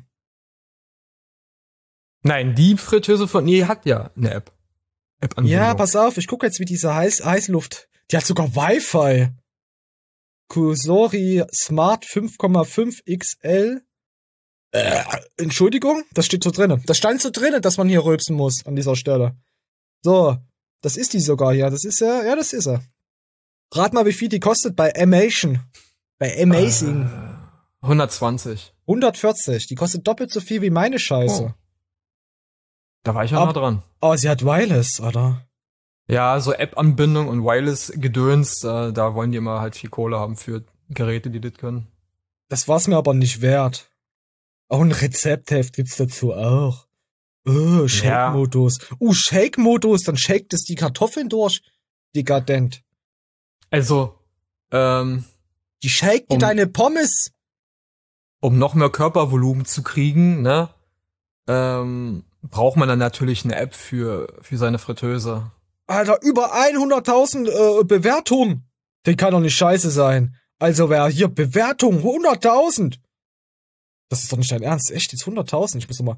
Nein, die Fritteuse von ihr hat ja eine App-Anbindung. Ja, pass auf. Ich gucke jetzt, wie diese Heißluft... Die hat sogar Wi-Fi. Kusori Smart 5,5 XL. Entschuldigung, das steht so drinnen. Das stand so drinnen, dass man hier rülpsen muss an dieser Stelle. So, das ist die sogar hier. Das ist ja, das ist er. Rat mal, wie viel die kostet bei Amazing. Bei Amazing. 120. 140. Die kostet doppelt so viel wie meine Scheiße. Oh. Da war ich ja nah dran. Oh, sie hat Wireless, oder? Ja, so App-Anbindung und Wireless-Gedöns, da wollen die immer halt viel Kohle haben für Geräte, die das können. Das war's mir aber nicht wert. Auch ein Rezeptheft gibt's dazu auch. Shake-Modus. Ja. Shake-Modus, dann shakt es die Kartoffeln durch. Dekadent. Also, die shake deine Pommes. Um noch mehr Körpervolumen zu kriegen, ne, braucht man dann natürlich eine App für seine Fritteuse. Alter, über 100.000 Bewertungen. Den kann doch nicht scheiße sein. Also wer hier Bewertungen, 100.000. Das ist doch nicht dein Ernst. Echt, jetzt 100.000? Ich muss noch mal.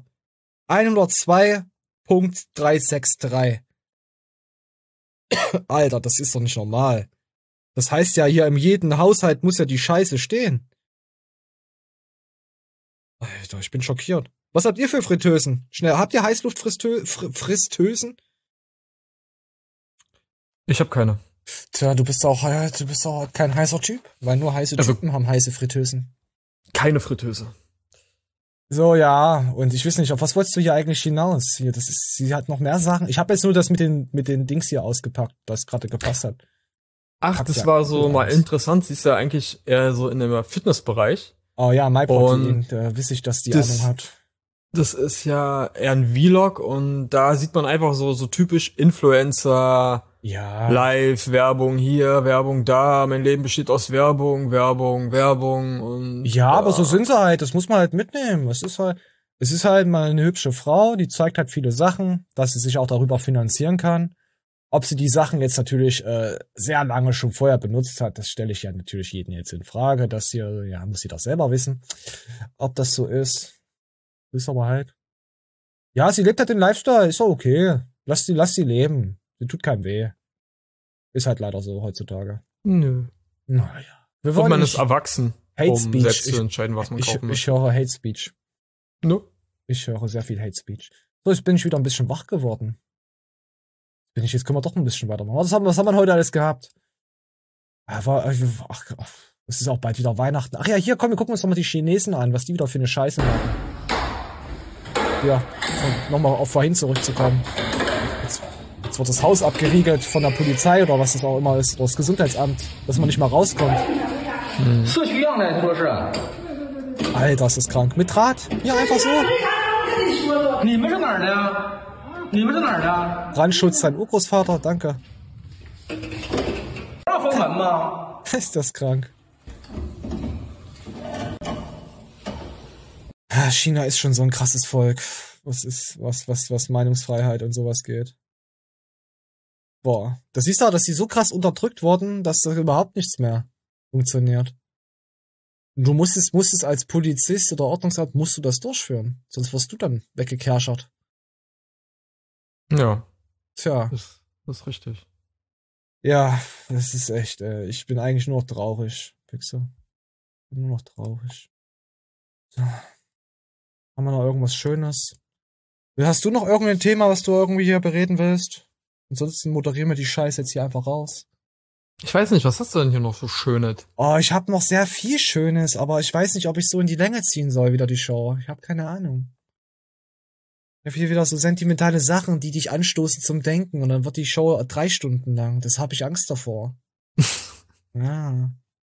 102.363. Alter, das ist doch nicht normal. Das heißt ja, hier in jedem Haushalt muss ja die Scheiße stehen. Alter, ich bin schockiert. Was habt ihr für Fritteusen? Schnell, habt ihr Heißluftfritteusen? Ich habe keine. Tja, du bist auch kein heißer Typ, weil nur heiße Typen haben heiße Fritteusen. Keine Fritteuse. So, ja, und ich weiß nicht, auf was wolltest du hier eigentlich hinaus? Hier, sie hat noch mehr Sachen. Ich habe jetzt nur das mit den Dings hier ausgepackt, das gerade gepasst hat. Ach, das war so mal interessant. Sie ist ja eigentlich eher so in dem Fitnessbereich. Oh ja, MyProtein, da weiß ich, dass die Ahnung hat. Das ist ja eher ein Vlog und da sieht man einfach so typisch Influencer, Live-Werbung hier, Werbung da, mein Leben besteht aus Werbung und... Ja, aber so sind sie halt, das muss man halt mitnehmen. Es ist halt mal eine hübsche Frau, die zeigt halt viele Sachen, dass sie sich auch darüber finanzieren kann. Ob sie die Sachen jetzt natürlich sehr lange schon vorher benutzt hat, das stelle ich ja natürlich jeden jetzt in Frage. Das hier, ja, muss sie doch selber wissen, ob das so ist. Ist aber halt. Ja, sie lebt halt den Lifestyle, ist doch okay. Lass sie leben. Sie tut keinem weh. Ist halt leider so heutzutage. Nö. Naja. Und man ist erwachsen, Hate Speech. Selbst zu entscheiden, was man kaufen möchte. Ich höre Hate Speech. No. Ich höre sehr viel Hate Speech. So, jetzt bin ich wieder ein bisschen wach geworden. Jetzt können wir doch ein bisschen weitermachen. Was haben wir heute alles gehabt? Es ist auch bald wieder Weihnachten. Ach ja, hier, komm, wir gucken uns doch mal die Chinesen an, was die wieder für eine Scheiße machen. Ja, nochmal auf vorhin zurückzukommen. Jetzt wird das Haus abgeriegelt von der Polizei oder was das auch immer ist, oder das Gesundheitsamt, dass man nicht mal rauskommt. Alter, ist das krank. Mit Draht? Ja, einfach so. Brandschutz, sein Urgroßvater, danke. Ist das krank. China ist schon so ein krasses Volk. Was Meinungsfreiheit und sowas geht. Boah. Das siehst du auch, dass die so krass unterdrückt wurden, dass da überhaupt nichts mehr funktioniert. Du musst es als Polizist oder Ordnungsamt musst du das durchführen. Sonst wirst du dann weggekerschert. Ja. Tja. Das ist richtig. Ja, das ist echt, ich bin eigentlich nur noch traurig, Pixel. Ich bin nur noch traurig. So. Haben wir noch irgendwas Schönes? Hast du noch irgendein Thema, was du irgendwie hier bereden willst? Ansonsten moderieren wir die Scheiße jetzt hier einfach raus. Ich weiß nicht, was hast du denn hier noch so Schönes? Oh, ich habe noch sehr viel Schönes, aber ich weiß nicht, ob ich so in die Länge ziehen soll, wieder die Show. Ich habe keine Ahnung. Ich habe hier wieder so sentimentale Sachen, die dich anstoßen zum Denken und dann wird die Show 3 Stunden lang. Das habe ich Angst davor. Ja.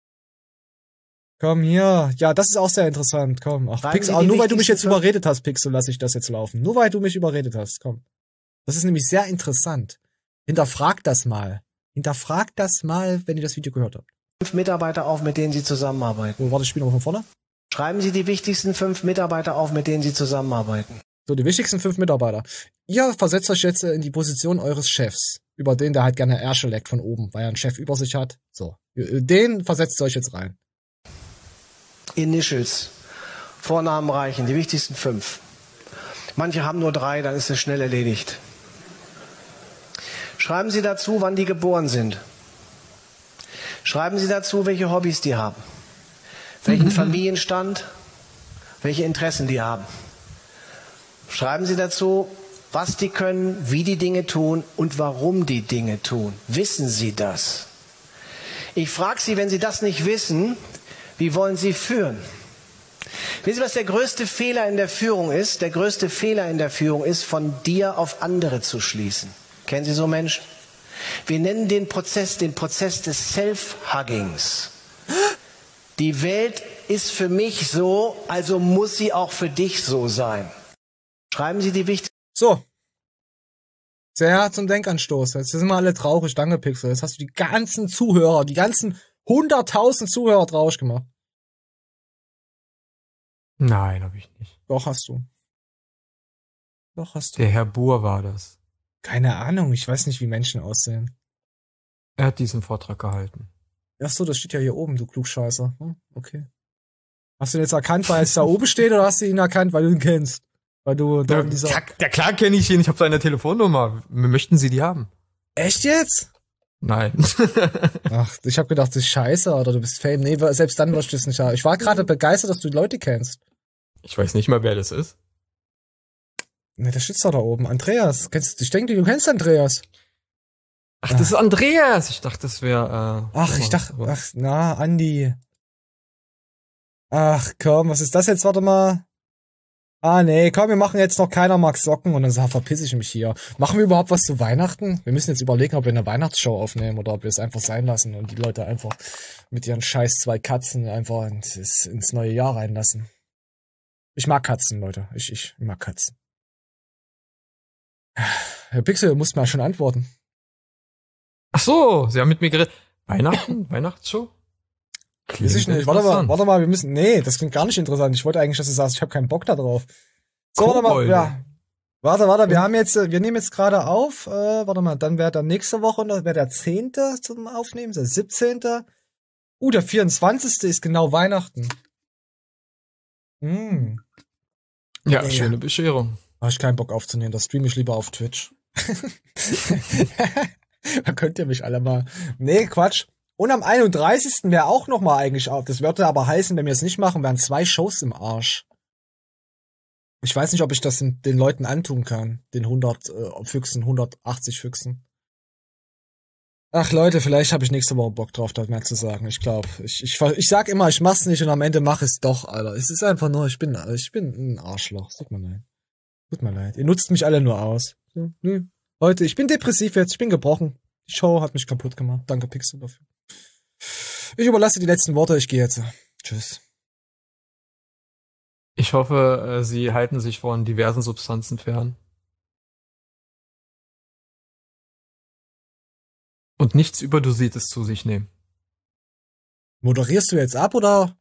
Komm hier. Ja, das ist auch sehr interessant. Komm. Ach, Pixel, nur weil du mich jetzt überredet hast, Pixel, lasse ich das jetzt laufen. Nur weil du mich überredet hast. Komm. Das ist nämlich sehr interessant. Hinterfragt das mal. Hinterfragt das mal, wenn ihr das Video gehört habt. 5 Mitarbeiter auf, mit denen Sie zusammenarbeiten. Oh, warte, ich spiele nochmal von vorne. Schreiben Sie die wichtigsten 5 Mitarbeiter auf, mit denen Sie zusammenarbeiten. So, die wichtigsten 5 Mitarbeiter. Ihr versetzt euch jetzt in die Position eures Chefs. Über den, der halt gerne Ärsche leckt von oben, weil er einen Chef über sich hat. So. Den versetzt euch jetzt rein. Initials. Vornamen reichen, die wichtigsten 5. Manche haben nur 3, dann ist es schnell erledigt. Schreiben Sie dazu, wann die geboren sind. Schreiben Sie dazu, welche Hobbys die haben. Welchen Familienstand, welche Interessen die haben. Schreiben Sie dazu, was die können, wie die Dinge tun und warum die Dinge tun. Wissen Sie das? Ich frage Sie, wenn Sie das nicht wissen, wie wollen Sie führen? Wissen Sie, was der größte Fehler in der Führung ist? Der größte Fehler in der Führung ist, von dir auf andere zu schließen. Kennen Sie so Menschen? Wir nennen den Prozess des Self-Huggings. Die Welt ist für mich so, also muss sie auch für dich so sein. Schreiben Sie die wichtigsten. So. Sehr zum Denkanstoß. Jetzt sind wir alle traurig. Danke, Pixel. Jetzt hast du die ganzen Zuhörer, die ganzen 100.000 Zuhörer traurig gemacht. Nein, habe ich nicht. Doch, hast du. Doch, hast du. Der Herr Buhr war das. Keine Ahnung, ich weiß nicht, wie Menschen aussehen. Er hat diesen Vortrag gehalten. Ach so, das steht ja hier oben, du Klugscheißer. Okay. Hast du ihn jetzt erkannt, weil es da oben steht, oder hast du ihn erkannt, weil du ihn kennst? Weil du da ja, klar kenne ich ihn, ich habe seine Telefonnummer. Möchten Sie die haben? Echt jetzt? Nein. Ach, ich habe gedacht, das ist scheiße, oder du bist Fame. Nee, selbst dann wirst du es nicht haben. Ich war gerade begeistert, dass du die Leute kennst. Ich weiß nicht mal, wer das ist. Ne, der steht doch da oben. Andreas. Ich denke, du kennst Andreas. Ach, das ist Andreas. Ich dachte, das wäre... Andi. Ach komm, was ist das jetzt? Warte mal. Nee, komm, wir machen jetzt noch keiner mag Socken und dann verpiss ich mich hier. Machen wir überhaupt was zu Weihnachten? Wir müssen jetzt überlegen, ob wir eine Weihnachtsshow aufnehmen oder ob wir es einfach sein lassen und die Leute einfach mit ihren scheiß 2 Katzen einfach ins neue Jahr reinlassen. Ich mag Katzen, Leute. Ich mag Katzen. Herr Pixel, du musst mal schon antworten. Ach so, Sie haben mit mir geredet. Weihnachtsshow? Weiß ich nicht. Warte mal, wir müssen. Nee, das klingt gar nicht interessant. Ich wollte eigentlich, dass du sagst, ich habe keinen Bock da drauf. So, warte mal. Ja. Warte, wir nehmen jetzt gerade auf. Warte mal, dann wäre dann nächste Woche, wäre der 10. zum Aufnehmen, der 17. Der 24. ist genau Weihnachten. Ja, schöne Bescherung. Habe ich keinen Bock aufzunehmen, das streame ich lieber auf Twitch. Da könnt ihr mich alle mal. Nee, Quatsch. Und am 31. wäre auch noch mal eigentlich auf. Das würde aber heißen, wenn wir es nicht machen, wären 2 Shows im Arsch. Ich weiß nicht, ob ich das den Leuten antun kann. Den 100 Füchsen, 180 Füchsen. Ach Leute, vielleicht habe ich nächste Woche Bock drauf, da mehr zu sagen. Ich glaube, ich sag immer, ich mach's nicht und am Ende mache es doch, Alter. Es ist einfach nur, ich bin ein Arschloch. Tut mir leid. Ihr nutzt mich alle nur aus. Leute, ich bin depressiv jetzt, ich bin gebrochen. Die Show hat mich kaputt gemacht. Danke, Pixel, dafür. Ich überlasse die letzten Worte, ich gehe jetzt. Tschüss. Ich hoffe, Sie halten sich von diversen Substanzen fern. Und nichts Überdosiertes zu sich nehmen. Moderierst du jetzt ab, oder?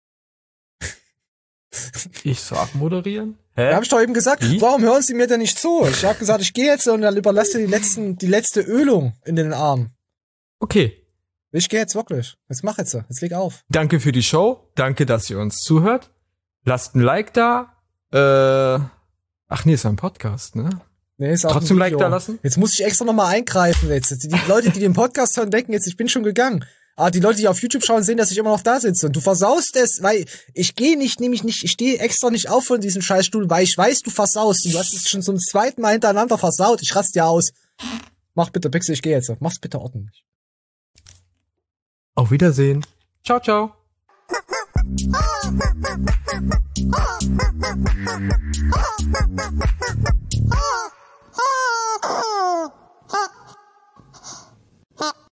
Ich sag moderieren? Hä? Hab ich doch eben gesagt, warum hören Sie mir denn nicht zu? Ich habe gesagt, ich gehe jetzt und dann überlasse die letzte Ölung in den Arm. Okay. Ich gehe jetzt wirklich. Jetzt mach jetzt. Jetzt leg auf. Danke für die Show. Danke, dass ihr uns zuhört. Lasst ein Like da. Ach nee, ist ja ein Podcast, ne? Nee, ist auch trotzdem ein Like da lassen. Jetzt muss ich extra nochmal eingreifen jetzt. Die Leute, die den Podcast hören, denken jetzt, ich bin schon gegangen. Aber die Leute, die auf YouTube schauen, sehen, dass ich immer noch da sitze. Und du versaust es, weil ich stehe extra nicht auf von diesem Scheißstuhl, weil ich weiß, du versaust. Und du hast es schon zum 2. Mal hintereinander versaut. Ich raste dir aus. Mach bitte, Pixel, ich gehe jetzt. Mach's bitte ordentlich. Auf Wiedersehen. Ciao, ciao.